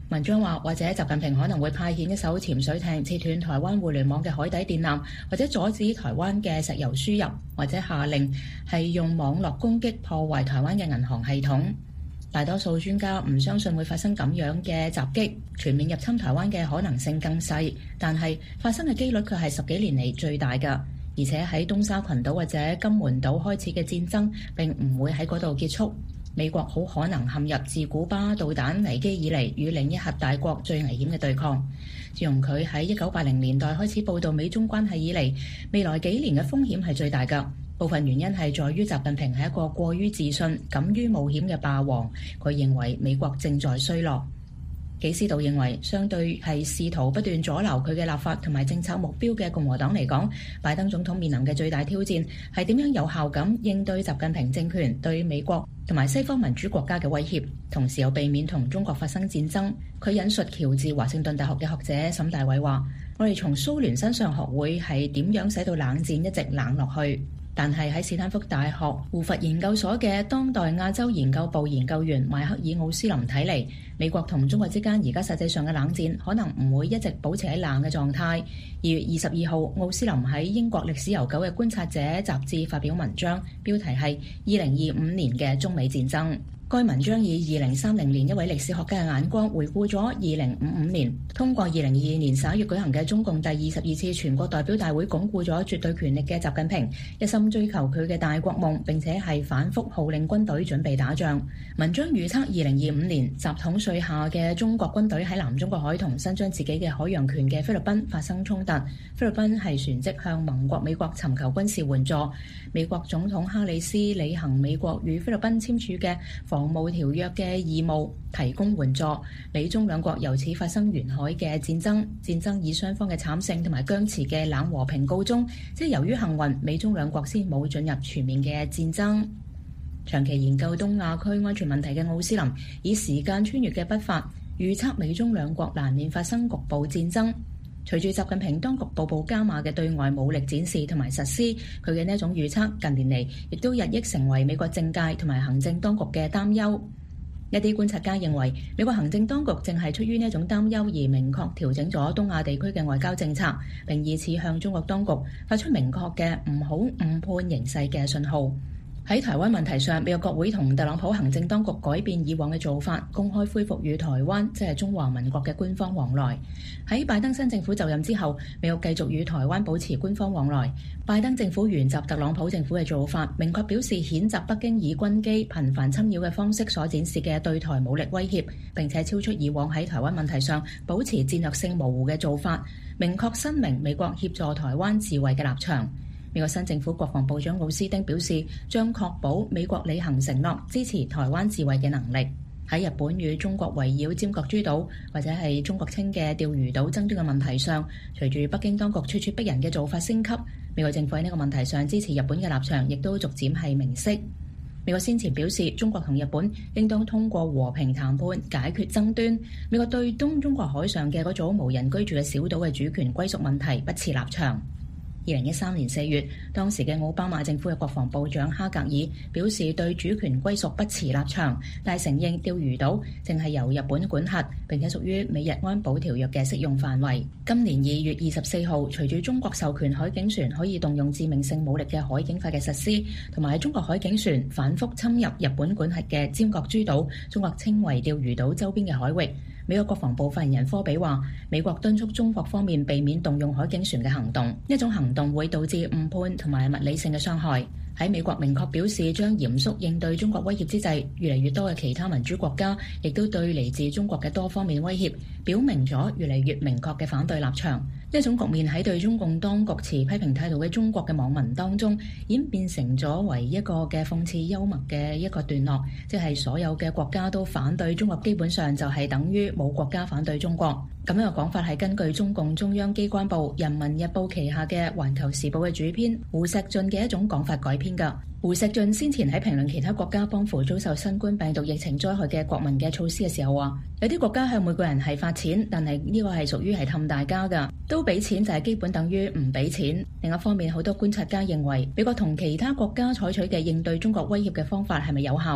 文章話，或者習近平可能會派遣一艘潛水艇切斷台灣互聯網嘅海底電纜，或者阻止台灣嘅石油輸入，或者下令係用網絡攻擊破壞台灣嘅銀行系統。大多數專家唔相信會發生咁樣嘅襲擊，全面入侵台灣嘅可能性更細，但係發生嘅機率卻係10幾年嚟最大㗎。而且喺東沙群島或者金門島開始嘅戰爭並唔會喺嗰度結束。美國好可能陷入自古巴導彈危機以嚟與另一核大國最危險嘅對抗。自從佢喺1980年代開始報導美中關係以嚟，未來幾年嘅風險係最大㗎。部分原因係在於習近平係一個過於自信、敢於冒險嘅霸王。佢認為美國正在衰落。紀斯道認為，相對係試圖不斷阻撓佢嘅立法同埋政策目標嘅共和黨嚟講，拜登總統面臨嘅最大挑戰係點樣有效咁應對習近平政權對美國同埋西方民主國家嘅威脅，同時又避免同中國發生戰爭。佢引述喬治華盛頓大學嘅學者沈大偉話：我哋從蘇聯身上學會係點樣使到冷戰一直冷落去。但係喺斯坦福大學胡佛研究所嘅當代亞洲研究部研究員邁克爾奧斯林睇嚟，美國同中國之間而家實際上嘅冷戰可能唔會一直保持喺冷嘅狀態。2月22號，奧斯林喺英國歷史悠久嘅觀察者雜誌發表文章，標題係2025年嘅中美戰爭。該文章以2030年一位歷史學家嘅眼光回顧咗2055年，通過2022年11月舉行嘅中共第22次全國代表大會，鞏固咗絕對權力嘅習近平一心追求佢嘅大國夢，並且係反覆號令軍隊準備打仗。文章預測2025年習統帥下嘅中國軍隊喺南中國海同伸張自己嘅海洋權嘅菲律賓發生衝突。菲律賓係旋即向盟國美國尋求軍事援助。美國總統哈里斯履行美國與菲律賓簽署嘅防務條約嘅義務，提供援助。美中兩國由此發生沿海嘅戰爭，戰爭以雙方嘅慘勝同埋僵持嘅冷和平告終。即係由於幸運，美中兩國先冇進入全面嘅戰爭。長期研究東亞區安全問題嘅奧斯林以時間穿越嘅筆法預測美中兩國難免發生局部戰爭。隨住習近平當局步步加碼嘅對外武力展示同埋實施，佢嘅呢一種預測近年嚟亦都日益成為美國政界同埋行政當局嘅擔憂。一啲觀察家認為，美國行政當局正係出於呢一種擔憂而明確調整咗東亞地區嘅外交政策，並以此向中國當局發出明確嘅唔好誤判形勢嘅信號。喺台灣問題上，美國國會同特朗普行政當局改變以往嘅做法，公開恢復與台灣即係中華民國嘅官方往來。喺拜登新政府就任之後，美國繼續與台灣保持官方往來。拜登政府沿襲特朗普政府嘅做法，明確表示譴責北京以軍機頻繁侵擾嘅方式所展示嘅對台武力威脅，並且超出以往喺台灣問題上保持戰略性模糊嘅做法，明確申明美國協助台灣自衛嘅立場。美國新政府國防部長奧斯汀表示，將確保美國履行承諾，支持台灣自衛嘅能力。喺日本與中國圍繞尖閣諸島或者係中國稱嘅釣魚島爭端嘅問題上，隨住北京當局咄咄逼人嘅做法升級，美國政府喺呢個問題上支持日本嘅立場亦都逐漸係明晰。美國先前表示，中國同日本應當通過和平談判解決爭端。美國對東中國海上嘅嗰組無人居住嘅小島嘅主權歸屬問題不持立場。2013年4月，當時嘅奧巴馬政府嘅國防部長哈格爾表示對主權歸屬不持立場，但係承認釣魚島正係由日本管轄，並且屬於美日安保條約嘅適用範圍。今年2月24號，隨住中國授權海警船可以動用致命性武力嘅海警法嘅實施，同埋中國海警船反覆侵入日本管轄嘅尖閣諸島，中國稱為釣魚島周邊嘅海域。美國國防部發言人科比話，美國敦促中國方面避免動用海警船嘅行動，呢種行動會導致誤判同埋物理性嘅傷害。喺美國明確表示將嚴肅應對中國威脅之際，越嚟越多嘅其他民主國家亦都對嚟自中國嘅多方面威脅表明咗越嚟越明確嘅反對立場。呢種局面喺對中共當局持批評態度嘅中國嘅網民當中演變成咗為一個嘅諷刺幽默嘅一個段落，即係所有嘅國家都反對中國，基本上就係等於冇國家反對中國。咁樣嘅講法係根據中共中央機關報《人民日報》旗下嘅《環球時報》嘅主編胡錫進嘅一種講法改編㗎。胡錫進先前喺評論其他國家幫扶遭受新冠病毒疫情災害嘅國民嘅措施嘅時候話，有啲國家向每個人係發錢，但係呢個係屬於係氹大家㗎，都俾錢就係基本等於唔俾錢。另一方面，好多觀察家認為美國同其他國家採取嘅應對中國威脅嘅方法係咪有效？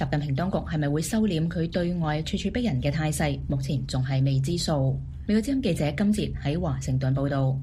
習近平當局係咪會收斂佢對外咄咄逼人嘅態勢，目前仲係未知數。美國之音記者金哲喺華盛頓報道。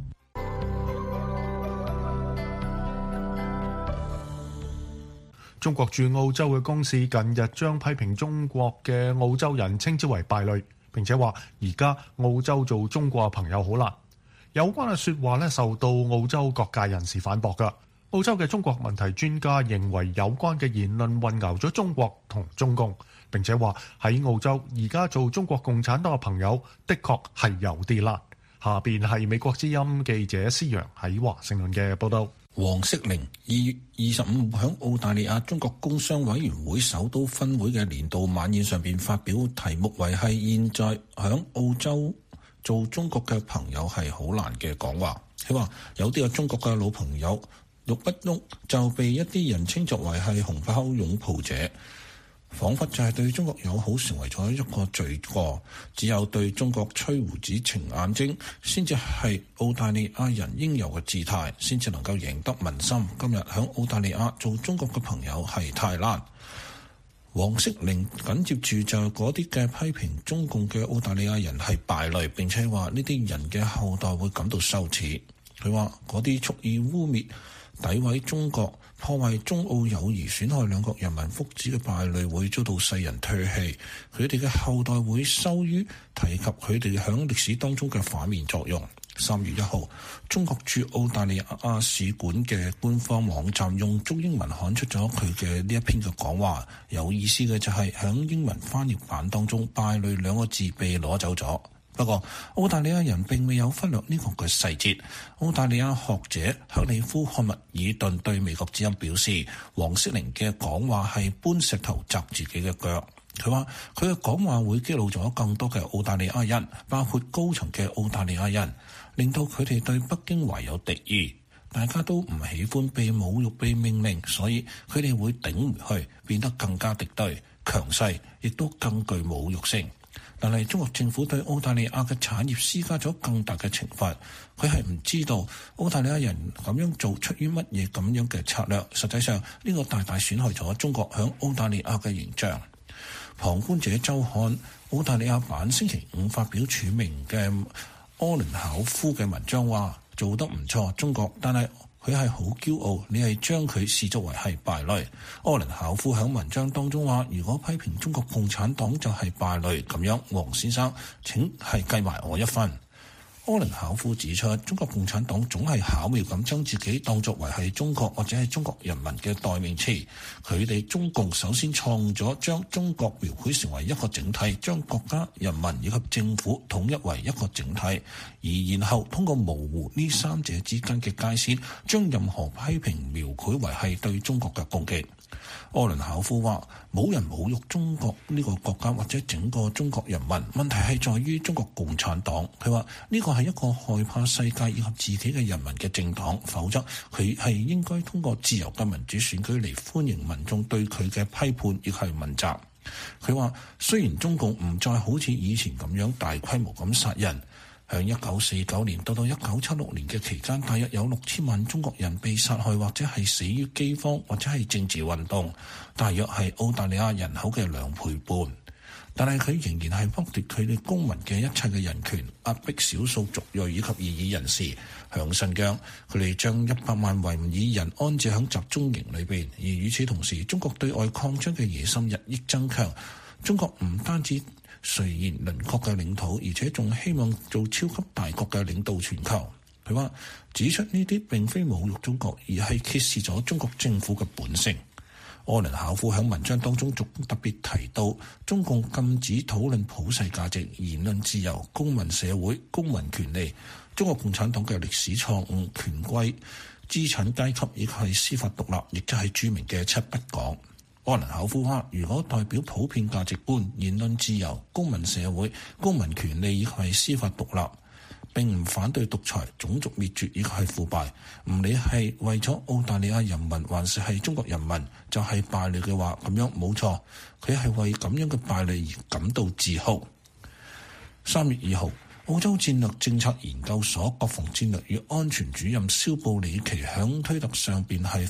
中國駐澳洲嘅公使近日將批評中國嘅澳洲人稱之為敗類，並且話而家澳洲做中國朋友好難。有關嘅說話受到澳洲各界人士反駁㗎。澳洲嘅中國問題專家認為有關嘅言論混淆咗中國同中共，並且話喺澳洲而家做中國共產黨嘅朋友的確係有啲難。下邊係美國之音記者施陽喺華盛頓嘅報道。 黃色玲2月25號喺澳大利亞中國工商委員會首都分會嘅年度晚宴上邊發表題目為係現在喺澳洲做中國嘅朋友係好難嘅講話。佢話有啲嘅中國嘅老朋友喐不喐就被一啲人稱作為係紅包擁抱者，彷彿就係對中國友好成為咗一個罪過，只有對中國吹胡子晴眼睛先至係澳大利亞人應有嘅姿態，先至能夠贏得民心。今日喺澳大利亞做中國嘅朋友係太難。黃色玲緊接住就嗰啲嘅批評中共嘅澳大利亞人係敗類，並且話呢啲人嘅後代會感到羞恥。佢話嗰啲蓄意污蔑詆毀中國、破壞中澳友誼、損害兩國人民福祉嘅敗類會遭到世人唾棄，佢哋嘅後代會羞於提及佢哋喺歷史當中嘅反面作用。3月1號，中國駐澳大利亞使館嘅官方網站用中英文刊出咗佢嘅呢一篇嘅講話，有意思嘅就係喺英文翻譯版當中敗類2個字被攞走咗。不過，澳大利亞人並未有忽略呢個嘅細節。澳大利亞學者克里夫漢密爾頓對美國之音表示，黃色玲嘅講話係搬石頭砸自己嘅腳。佢話佢嘅講話會激怒咗更多嘅澳大利亞人，包括高層嘅澳大利亞人，令到佢哋對北京懷有敵意。大家都唔喜歡被侮辱、被命令，所以佢哋會頂回去，變得更加敵對、強勢，亦都更具侮辱性。但係中國政府對澳大利亞嘅產業施加咗更大嘅懲罰，佢係唔知道澳大利亞人咁樣做出於乜嘢咁樣嘅策略。實際上呢個大大損害咗中國響澳大利亞嘅形象。旁觀者周刊澳大利亞版星期5發表署名嘅柯倫考夫嘅文章話，做得唔錯中國，但係佢係好驕傲，你係將佢視作為係敗類。柯倫考夫喺文章當中話，如果批評中國共產黨就係敗類，咁樣黃先生請係計埋我一分。柯倫考夫指出，中國共產黨總係巧妙咁將自己當作為係中國或者係中國人民嘅代名詞。佢哋中共首先創咗將中國描繪成為一個整體，將國家、人民以及政府統一為一個整體，而然後通過模糊呢三者之間嘅界線，將任何批評描繪為係對中國嘅攻擊。柯倫考夫話，冇人侮辱中國呢個國家或者整個中國人民，問題係在於中國共產黨。佢話呢個係一個害怕世界以及自己嘅人民嘅政黨，否則佢係應該通過自由嘅民主選舉嚟歡迎民眾對佢嘅批判亦係問責。佢話雖然中共唔再好似以前咁樣大規模咁殺人，向1949年到1976年嘅期間，大約有6000萬中國人被殺害，或者係死於饑荒，或者係政治運動，大約係澳大利亞人口嘅2倍半。但係佢仍然係剝奪佢哋公民嘅一切嘅人權，壓迫少數族裔以及異議人士。響新疆，佢哋將100萬維吾爾人安置響集中營裏邊，而與此同時，中國對外擴張嘅野心日益增強。中國唔單止垂涎鄰國嘅領土，而且仲希望做超級大國嘅領導全球。佢話指出呢啲並非侮辱中國，而係揭示咗中國政府嘅本性。柯倫考夫喺文章當中仲特別提到，中共禁止討論普世價值、言論自由、公民社會、公民權利。中國共產黨嘅歷史錯誤、權貴、資產階級以及係司法獨立，亦即係著名嘅7不講。柯倫考夫話，如果代表普遍價值觀、言論自由、公民社會、公民權利以及係司法獨立，並唔反對獨裁、種族滅絕以及係腐敗，唔理係為咗澳大利亞人民還是係中國人民，就係敗類嘅話，咁樣冇錯，佢係為咁樣嘅敗類而感到自豪。3月2號，澳洲戰略政策研究所國防戰略與安全主任蕭布里奇響推特上邊係發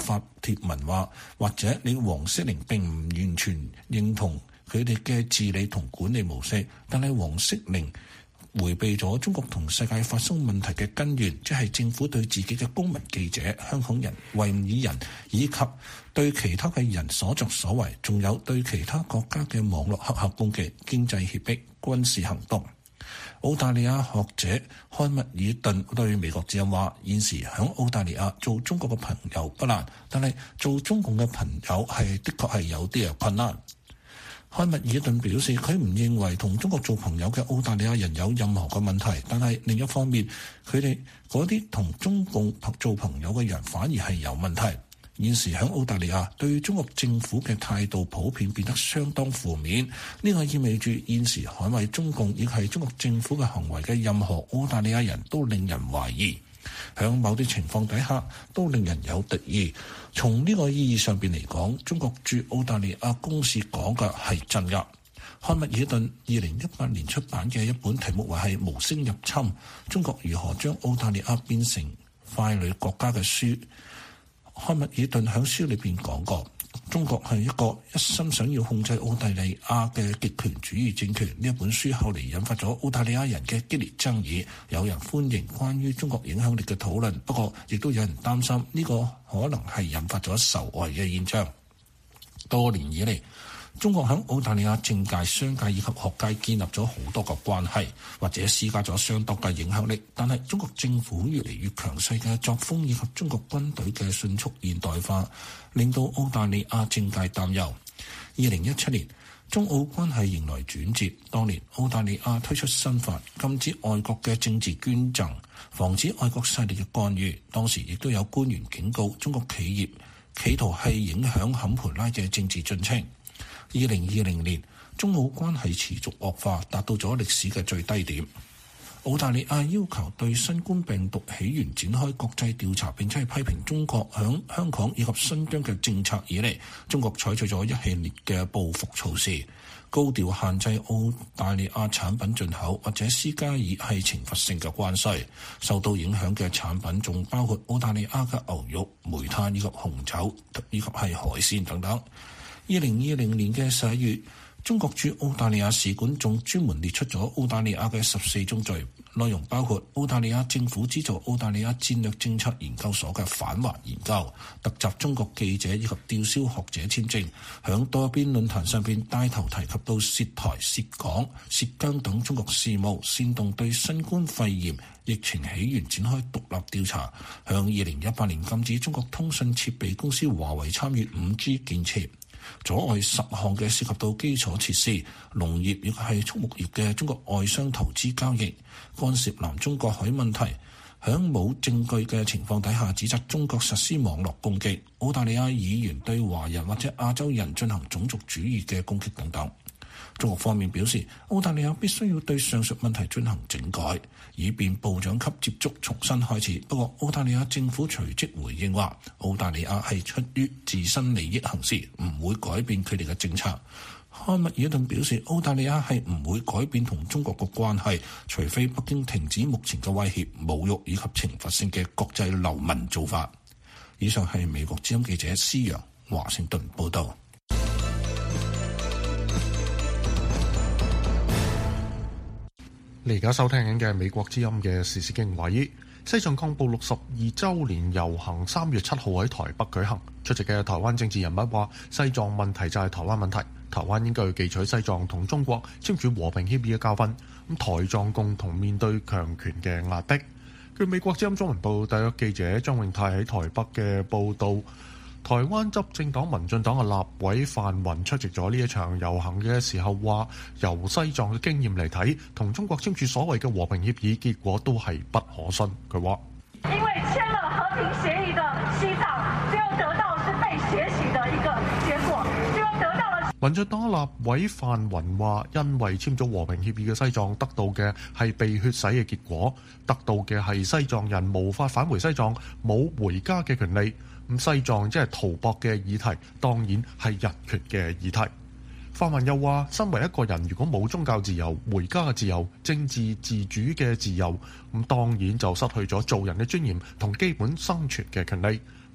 貼文話，或者你黃色寧並唔完全認同佢哋嘅治理同管理模式，但係黃色寧迴避咗中國同世界發生問題嘅根源，即係政府對自己嘅公民記者、香港人、維吾爾人以及對其他嘅人所作所為，仲有對其他國家嘅網絡黑客攻擊、經濟脅迫、軍事行動。澳大利亞學者漢密爾頓對美國之音話：現時喺澳大利亞做中國嘅朋友不難，但係做中共嘅朋友的確係有啲困難。漢密爾頓表示，佢唔認為同中國做朋友嘅澳大利亞人有任何嘅問題，但係另一方面，佢哋嗰啲同中共做朋友嘅人反而係有問題。現時喺澳大利亞對中國政府嘅態度普遍變得相當負面，呢個意味住現時捍衛中共亦係中國政府嘅行為嘅任何澳大利亞人都令人懷疑，喺某啲情況底下都令人有敵意。從呢個意義上邊嚟講，中國駐澳大利亞公使講嘅係真㗎。漢密爾頓2018年出版嘅一本題目為係無聲入侵，中國如何將澳大利亞變成傀儡國家嘅書。漢密爾頓喺書裏邊講過，中國係一個一心想要控制澳大利亞嘅極權主義政權。呢一本書後嚟引發咗澳大利亞人嘅激烈爭議，有人歡迎關於中國影響力嘅討論，不過亦都有人擔心呢個可能係引發咗仇外嘅現象。多年以嚟，中國喺澳大利亞政界、商界以及學界建立咗好多個關係，或者施加咗相當嘅影響力。但係中國政府越嚟越強勢嘅作風以及中國軍隊嘅迅速現代化，令到澳大利亞政界擔憂。2017年，中澳關係迎來轉折。當年澳大利亞推出新法，禁止外國嘅政治捐贈，防止外國勢力嘅干預。當時亦都有官員警告中國企業，企圖係影響坎培拉嘅政治進程。2020年，中澳關係持續惡化，達到咗歷史嘅最低點。澳大利亞要求對新冠病毒起源展開國際調查，並且係批評中國響香港以及新疆嘅政策以嚟，中國採取咗一系列嘅報復措施，高調限制澳大利亞產品進口，或者施加以係懲罰性嘅關稅。受到影響嘅產品仲包括澳大利亞嘅牛肉、煤炭以及紅酒，以及係海鮮等等。2020年嘅11月，中國駐澳大利亞使館仲專門列出咗澳大利亞嘅14宗罪，內容包括澳大利亞政府資助澳大利亞戰略政策研究所嘅反華研究、突襲中國記者以及吊銷學者簽證，響多邊論壇上邊帶頭提及到涉台、涉港、涉疆等中國事務，煽動對新冠肺炎疫情起源展開獨立調查，向2018年禁止中國通訊設備公司華為參與 5G 建設，阻礙10項嘅涉及到基礎設施、農業亦係畜牧業嘅中國外商投資交易，干涉南中國海問題，響冇證據嘅情況底下指責中國實施網絡攻擊，澳大利亞議員對華人或者亞洲人進行種族主義嘅攻擊等等。中國方面表示，澳大利亞必須要對上述問題進行整改，以便部長級接觸重新開始。不過，澳大利亞政府隨即回應話，澳大利亞係出於自身利益行事，唔會改變佢哋嘅政策。漢密爾頓表示，澳大利亞係唔會改變同中國嘅關係，除非北京停止目前嘅威脅、侮辱以及懲罰性嘅國際流氓做法。以上係美國之音記者施洋華盛頓報道。 你而家收聽緊嘅美國之音嘅時事經緯。西藏幹部62週年遊行3月7號喺台北舉行，出席嘅台灣政治人物話：西藏問題就係台灣問題，台灣應該要記取西藏同中國簽署和平協議嘅教訓，咁台藏共同面對強權嘅壓迫。據美國之音中文報特約記者張永泰喺台北嘅報導，台灣執政黨民進黨嘅立委范雲出席咗呢一場遊行嘅時候話，由西藏嘅經驗嚟睇，同中國簽署所謂嘅和平協議，結果都係不可信。佢話： 因為簽了和平協議的西藏，最後得到是被血洗的一個結果，最後得到了。 民進黨立委范雲話，因為簽咗和平協議嘅西藏得到嘅係被血洗嘅結果，得到嘅係西藏人無法返回西藏，冇回家嘅權利。咁西藏即係圖博嘅議題，當然係人權嘅議題。范雲又話，身為一個人，如果冇宗教自由、回家嘅自由、政治自主嘅自由，咁當然就失去咗做人嘅尊嚴同基本生存嘅權利。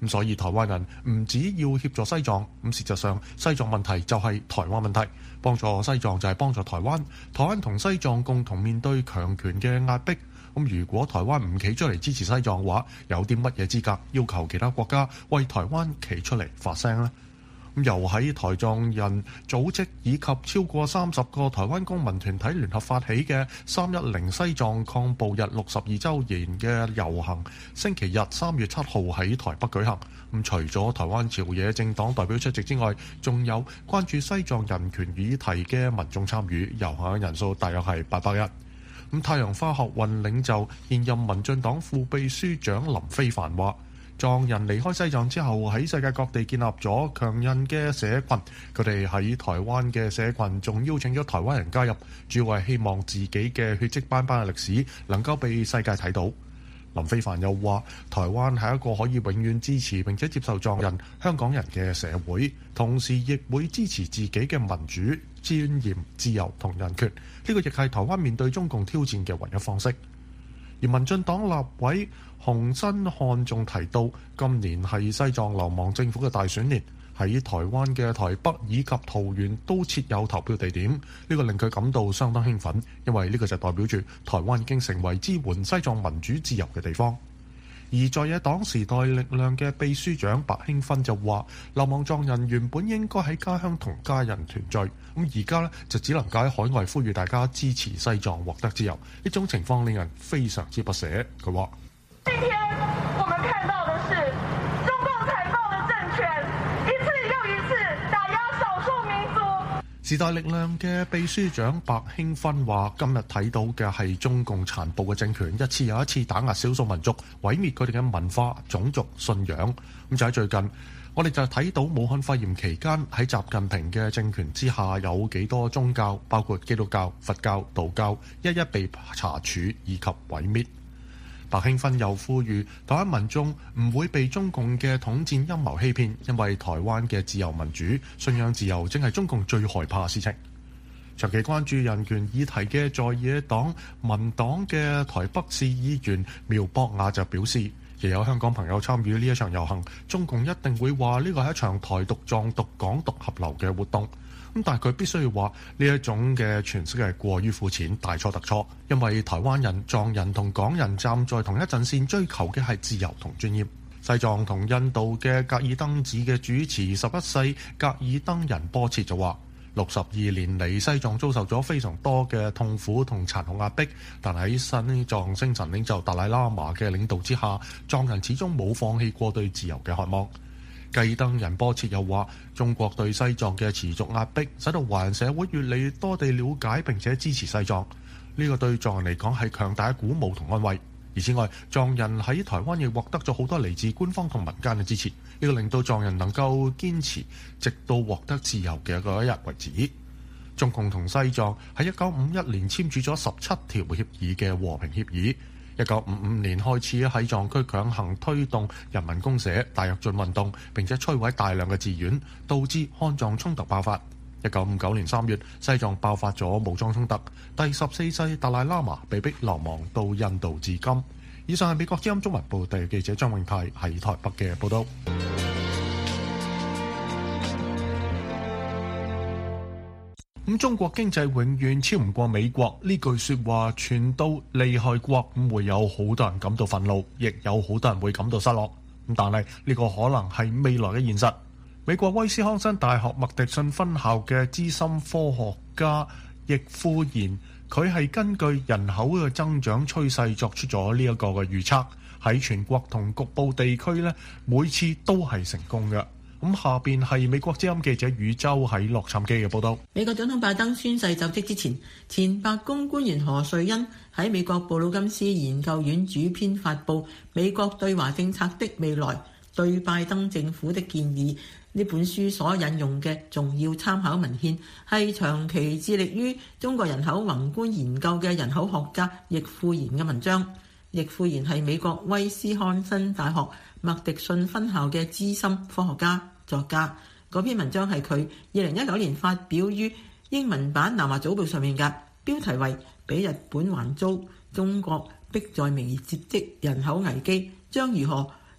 咁所以台灣人唔只要協助西藏，咁事實上西藏問題就係台灣問題，幫助西藏就係幫助台灣。台灣同西藏共同面對強權嘅壓迫，咁如果台灣唔企出嚟支持西藏嘅話，有啲乜嘢資格要求其他國家為台灣企出嚟發聲呢？由喺台藏人組織以及超過30個台灣公民團體聯合發起嘅310西藏抗暴日62週年嘅遊行，星期日3月7號喺台北舉行。除咗台灣朝野政黨代表出席之外，仲有關注西藏人權議題嘅民眾參與，遊行嘅人數大約係800人。太陽花學運領袖現任民進黨副秘書長林飛帆話，藏人離開西藏之後，喺世界各地建立咗強韌嘅社群。佢哋喺台灣嘅社群仲邀請咗台灣人加入，主要係希望自己嘅血跡斑斑嘅歷史能夠被世界睇到。林飛帆又話，台灣係一個可以永遠支持並且接受藏人、香港人嘅社會，同時亦會支持自己嘅民主、尊嚴、自由同人權。呢個亦係台灣面對中共挑戰嘅唯一方式。而民進黨立委洪新漢仲提到，今年係西藏流亡政府嘅大選年，喺台灣嘅台北以及桃園都設有投票地點，呢個令佢感到相當興奮，因為呢個就代表住台灣已經成為支援西藏民主自由嘅地方。而在野黨時代力量嘅秘書長白興芬就話，流亡藏人原本應該喺家鄉同家人團聚，咁而家呢就只能夠喺海外呼籲大家支持西藏獲得自由，呢種情況令人非常之不捨。佢話： 今天我們看到的是中共殘暴的政權一次又一次打壓少數民族。 時代力量嘅秘書長白興芬話：今日睇到嘅係中共殘暴嘅政權一次又一次打壓少數民族，毀滅佢哋嘅文化、種族、信仰。咁就喺最近，我哋就睇到武漢肺炎期間喺習近平嘅政權之下，有幾多宗教，包括基督教、佛教、道教，一一被查處以及毀滅。白興芬又呼籲台灣民眾唔會被中共嘅統戰陰謀欺騙，因為台灣嘅自由民主、信仰自由正係中共最害怕嘅事情。長期關注人權議題嘅在野黨民黨嘅台北市議員苗博雅就表示，亦有香港朋友參與呢一場遊行，中共一定會話呢個係一場台獨、藏獨、港獨合流嘅活動。咁但係佢必須要話呢一種嘅詮釋係過於膚淺，大錯特錯，因為台灣人、藏人同港人站在同一陣線，追求嘅係自由同尊嚴。西藏同印度嘅格爾登寺嘅主持11世格爾登仁波切就話，62年嚟西藏遭受咗非常多嘅痛苦同殘酷壓迫，但喺西藏星塵領袖達賴喇嘛嘅領導之下，藏人始終冇放棄過對自由嘅渴望。格爾登仁波切又話，中國對西藏嘅持續壓迫，使到華人社會越嚟越多地了解並且支持西藏。呢個對藏人嚟講係強大嘅鼓舞同安慰。而此外，藏人喺台灣亦獲得咗好多嚟自官方同民間嘅支持，呢個令到藏人能夠堅持直到獲得自由嘅嗰一日為止。中共同西藏喺1951年簽署咗17條協議嘅和平協議。1955年開始喺藏區強行推動人民公社、大躍進運動，並且摧毀大量嘅寺院，導致漢藏衝突爆發。1959年3月，西藏爆發咗武裝衝突，第14世達賴喇嘛被逼流亡到印度至今。以上係美國之音中文部地記者張永泰喺台北嘅報道。中國經濟永遠超唔過美國，呢句說話傳到利害國，會有好多人感到憤怒，亦有好多人會感到失落。但係呢個可能係未來嘅現實。美國威斯康辛大學麥迪遜分校嘅資深科學家易富賢，佢係根據人口嘅增長趨勢作出咗呢一個嘅預測，喺全國同局部地區呢，每次都係成功嘅。咁下邊係美國之音記者宇宙喺洛杉磯嘅報道。 美國總統拜登宣誓就職之前，前白宮官員何瑞恩喺美國布魯金斯研究院主編發布《美國對華政策的未來：對拜登政府的建議》呢本書所引用嘅重要參考文獻，係長期致力於中國人口宏觀研究嘅人口學家易富賢嘅文章。易富賢係美國威斯康辛大學麥迪遜分校嘅資深科學家。作家嗰篇文章係佢2019年發表於英文版南華早報上面嘅，標題為《比日本還糟，中國迫在眉睫的人口危機將如何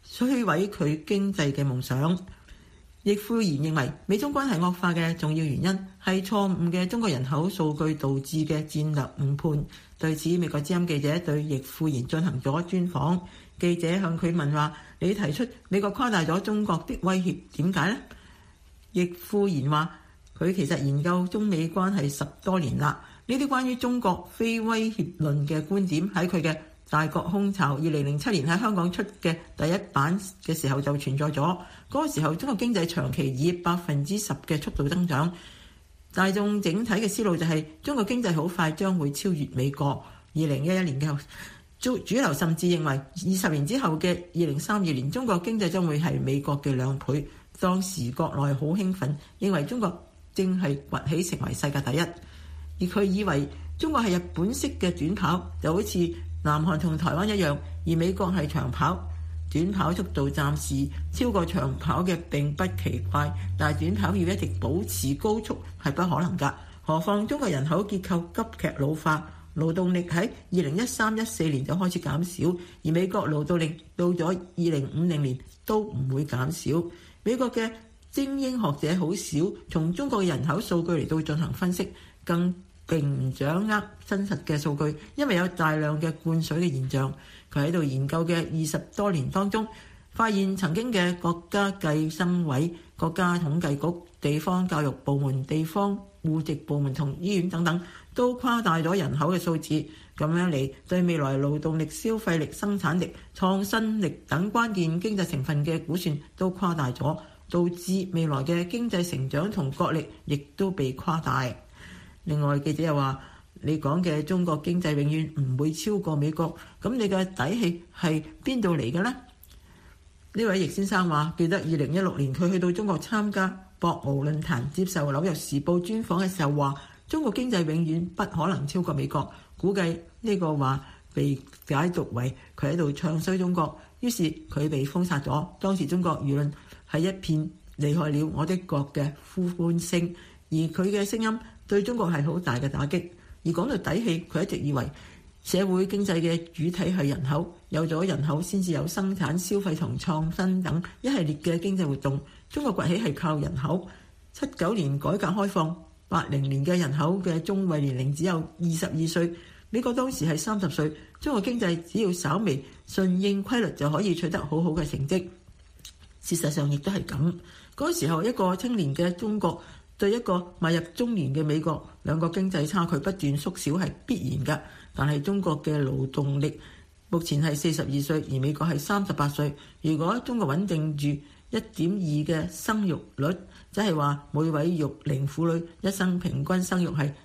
摧毀佢經濟嘅夢想。易富賢認為，美中關係惡化嘅重要原因係錯誤嘅中國人口數據導致嘅戰略誤判。對此，美國之音記者對易富賢進行咗專訪。記者向佢問話：你提出美國誇大咗中國的威脅，點解呢？易富賢話：佢其實研究中美關係10多年啦，呢啲關於中國非威脅論嘅觀點喺佢嘅大國空巢2007年喺香港出嘅第一版嘅時候就存在咗。嗰個時候，中國經濟長期以10%嘅速度增長，大眾整體嘅思路就係中國經濟好快將會超越美國。2011年嘅主流甚至認為20年之後嘅2032年，中國經濟將會係美國嘅2倍。當時國內好興奮，認為中國正係崛起成為世界第一，而佢以為中國係日本式嘅短跑，就好似南韓同台灣一樣，而美國係長跑。短跑速度暫時超過長跑嘅並不奇怪，但係短跑要一直保持高速係不可能㗎。何況中國人口結構急劇老化，勞動力喺2013-14年就開始減少，而美國勞動力到咗2050年都唔會減少。美國嘅精英學者好少從中國嘅人口數據嚟到進行分析，更並唔掌握真實嘅數據，因為有大量嘅灌水嘅現象。佢喺度研究嘅20多年當中，發現曾經嘅國家計生委、國家統計局、地方教育部門、地方戶籍部門同醫院等等，都誇大咗人口嘅數字。咁樣嚟對未來勞動力、消費力、生產力、創新力等關鍵經濟成分嘅估算都誇大咗，導致未來嘅經濟成長同國力亦都被誇大。另外，記者又話：你講嘅中國經濟永遠唔會超過美國，咁你嘅底氣係邊度嚟嘅呢？呢位易先生話：記得2016年佢去到中國參加博鰲論壇，接受紐約時報專訪嘅時候話：中國經濟永遠不可能超過美國。估計呢個話被解讀為佢喺度唱衰中國，於是佢被封殺咗。當時中國輿論係一片厲害了我的國嘅呼喚聲，而佢嘅聲音對中國係好大嘅打擊。而講到底氣，佢一直以為社會經濟嘅主體係人口，有咗人口先至有生產、消費同創新等一系列嘅經濟活動。中國崛起係靠人口。79年改革開放，80年嘅人口嘅中位年齡只有22歲，美國當時係30歲。中國經濟只要稍微順應規律就可以取得好好嘅成績。事實上亦都係咁。嗰時候一個青年嘅中國對一個邁入中年嘅美國，兩個經濟差距不斷縮小係必然嘅。但係中國嘅勞動力目前係42歲，而美國係38歲。如果中國穩定住1.2嘅生育率，即係話每位育齡婦女一生平均生育係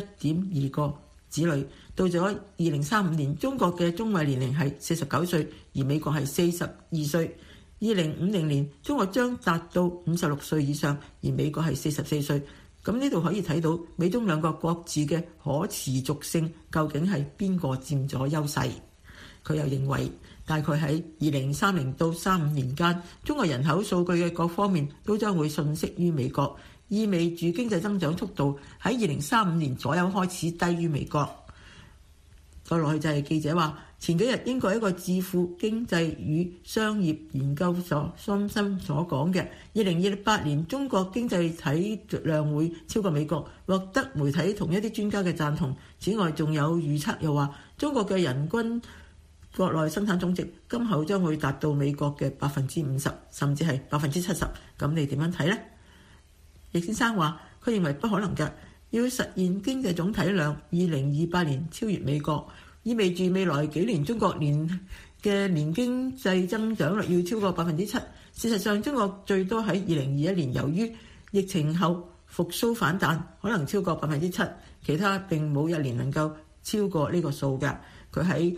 1.2個子女。到咗2035年，中國嘅中位年齡係49歲，而美國係42歲。2050年，中國將達到56歲以上，而美國係44歲。咁呢度可以睇到美中兩個國字嘅可持續性究竟係邊個佔咗優勢。佢又認為大概喺2030到35年間，中國人口數據嘅各方面都將會遜色於美國，意味住經濟增長速度喺2035年左右開始低於美國。再落去就係記者話，前幾日英國一個智庫經濟與商業研究所中心所講嘅2028年中國經濟體量會超過美國，獲得媒體同一啲專家嘅贊同。此外，仲有預測又話中國嘅人均國內生產總值今後將會達到美國嘅50%，甚至係70%。咁你點樣睇呢？易先生話佢認為不可能嘅。要實現經濟總體量2028年超越美國，意味住未來幾年中國年經濟增長率要超過7%。事實上，中國最多喺2021年由於疫情後復甦反彈，可能超過7%，其他並冇一年能夠超過呢個數嘅。佢喺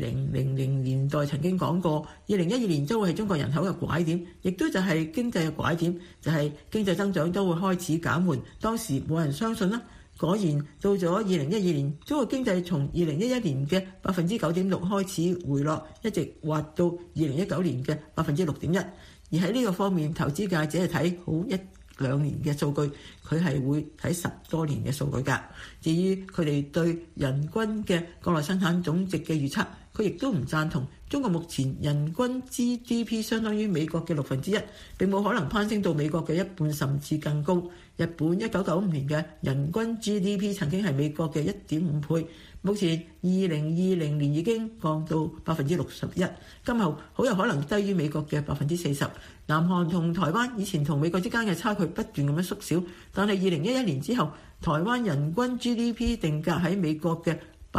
2000年代曾經講過，2012年將會係中國人口嘅拐點，亦都就係經濟嘅拐點，就係經濟增長都會開始減緩。當時冇人相信啦，果然到咗2012年，中國經濟從2011年嘅9.6%開始回落，一直滑到2019年嘅6.1%。而喺呢個方面，投資界只係睇好1-2年嘅數據，佢係會睇10多年嘅數據㗎。至於佢哋對人均嘅國內生產總值嘅預測， 佢亦都唔贊同中國目前人均 GDP 相當於美國嘅1/6，並冇可能攀升到美國嘅一半甚至更高。日本1995年嘅人均 GDP 曾經係美國嘅1.5倍，目前2020年已經降到61%，今後好有可能低於美國嘅40%。南韓同台灣以前同美國之間嘅差距不斷咁樣縮小，但係2011年之後，台灣人均 GDP 定格喺美國嘅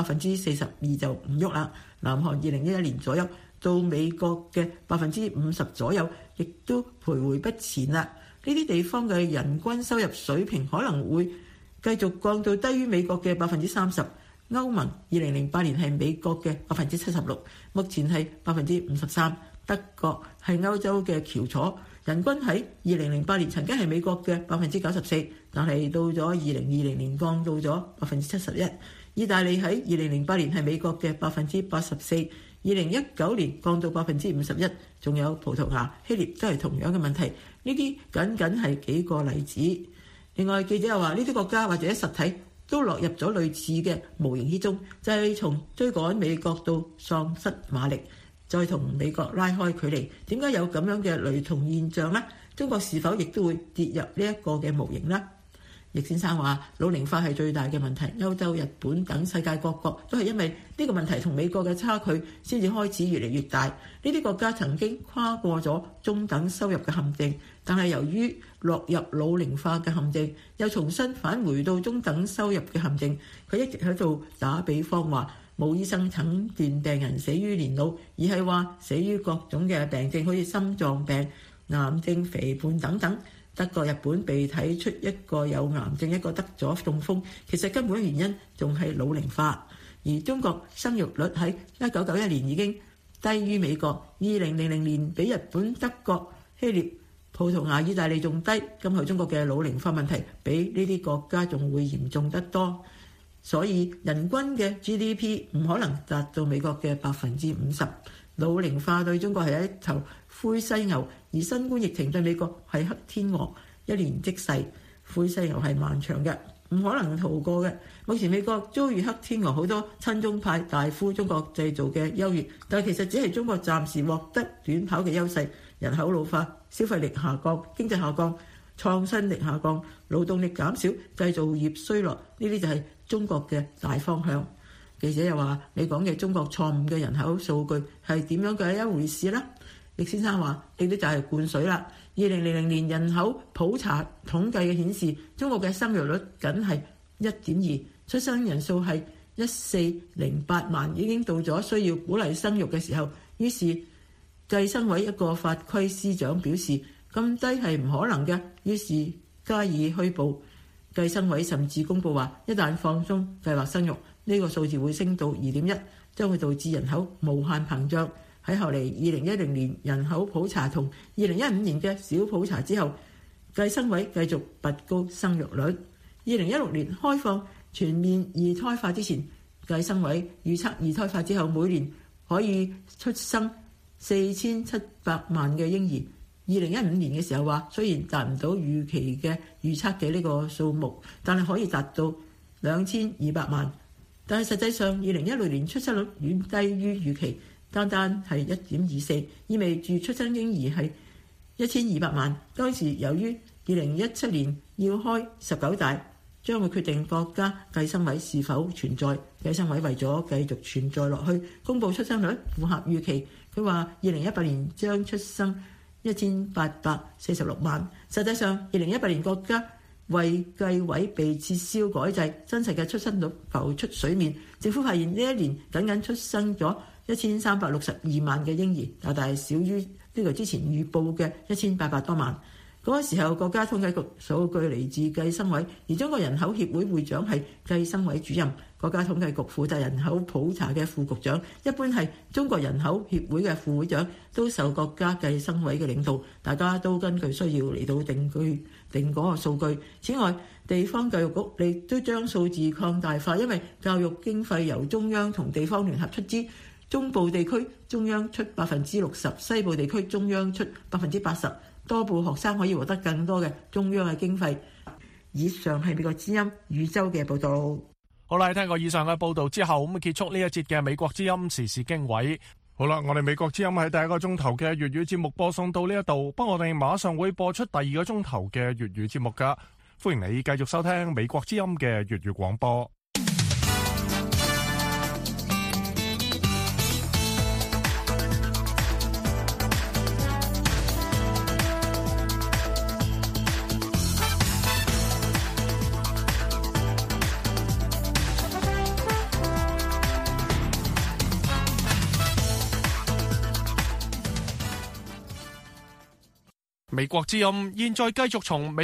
42%就唔喐啦。南韓2011年左右到美國嘅50%左右，亦都徘徊不前啦。呢啲地方嘅人均收入水平可能會繼續降到低於美國嘅30%。歐盟2008年係美國嘅76%，目前係53%。德國係歐洲嘅翹楚，人均喺2008年曾經係美國嘅94%，但係到咗2020年降到咗71%。意大利喺2008年係美國嘅84%， 2019年降到51%。仲有葡萄牙、希臘都係同樣嘅問題。呢啲僅僅係幾個例子。另外，記者又話呢啲國家或者實體都落入咗類似嘅模型之中，就係從追趕美國到喪失馬力，再同美國拉開距離。點解有咁樣嘅雷同現象呢？中國是否亦都會跌入呢一個嘅模型呢？易先生話：老齡化係最大嘅問題，歐洲、日本等世界各國都係因為呢個問題同美國嘅差距先至開始越嚟越大。呢啲國家曾經跨過咗中等收入嘅陷阱，但係由於落入老齡化嘅陷阱，又重新返回到中等收入嘅陷阱。佢一直喺度打比方話，冇醫生診斷病人死於年老，而係話死於各種嘅病症，好似心臟病、癌症、肥胖等等。德國、日本被睇出一個有癌症，一個得咗中風，其實根本原因仲係老齡化。而中國生育率喺1991年已經低於美國，2000年比日本、德國、希臘、葡萄牙、意大利仲低。今後中國嘅老齡化問題比呢啲國家仲會嚴重得多，所以人均嘅 GDP 唔可能達到美國嘅50%。老齡化對中國係一頭灰犀牛，而新冠疫情對美國係黑天鵝，一年即逝。灰犀牛係漫長嘅，唔可能逃過嘅。目前美國遭遇黑天鵝，好多親中派大呼中國製造嘅優越，但係其實只係中國暫時獲得短跑嘅優勢。人口老化、消費力下降、經濟下降、創新力下降、勞動力減少、製造業衰落，呢啲就係中國嘅大方向。記者又話：你講嘅中國錯誤嘅人口數據係點樣嘅一回事呢？易先生話：呢啲就係灌水啦。2000年人口普查統計嘅顯示，中國嘅生育率僅係 1.2， 出生人數係1408萬，已經到咗需要鼓勵生育嘅時候。於是計生委一個法規司長表示：咁低係唔可能嘅。於是加以虛報。計生委甚至公佈話，一旦放鬆計劃生育，呢個數字會升到 2.1， 將會導致人口無限膨脹。喺後嚟2010年人口普查同2015年嘅小普查之後，計生委繼續拔高生育率。2016年開放全面二胎化之前，計生委預測二胎化之後每年可以出生4700萬嘅嬰兒。2015年嘅時候話，雖然達唔到預期嘅預測嘅呢個數目，但係可以達到2200萬。但係實際上2016年出生率遠低於預期，單係 1.24， 意味住出生嬰兒係1200萬。當時由於2017年要開19大，將會決定國家計生委是否存在。計生委為咗繼續存在落去，公佈出生率符合預期。佢話2018年將出生1846萬。實際上2018年國家衛計委被撤銷改制，真實嘅出生率浮出水面。政府發現呢一年僅僅出生咗1362萬嘅嬰兒，大大少於呢個之前預報嘅1800多萬。嗰個時候，國家統計局數據嚟自計生委，而中國人口協會會長係計生委主任。國家統計局負責人口普查嘅副局長，一般係中國人口協會嘅副會長，都受國家計生委嘅領導。大家都根據需要嚟到定嗰個數據。此外，地方教育局亦都將數字擴大化，因為教育經費由中央同地方聯合出資，中部地區中央出60%，西部地區中央出80%。多部學生可以獲得更多嘅中央嘅經費。以上係美國之音宇宙嘅報導。 好啦，聽過以上嘅報道之後，咁結束呢一節嘅美國之音時事經緯。好啦，我哋美國之音喺第一個鐘頭嘅粵語節目播送到呢一度，不過我哋馬上會播出第二個鐘頭嘅粵語節目噶，歡迎你繼續收聽美國之音嘅粵語廣播。美國之音現在繼續從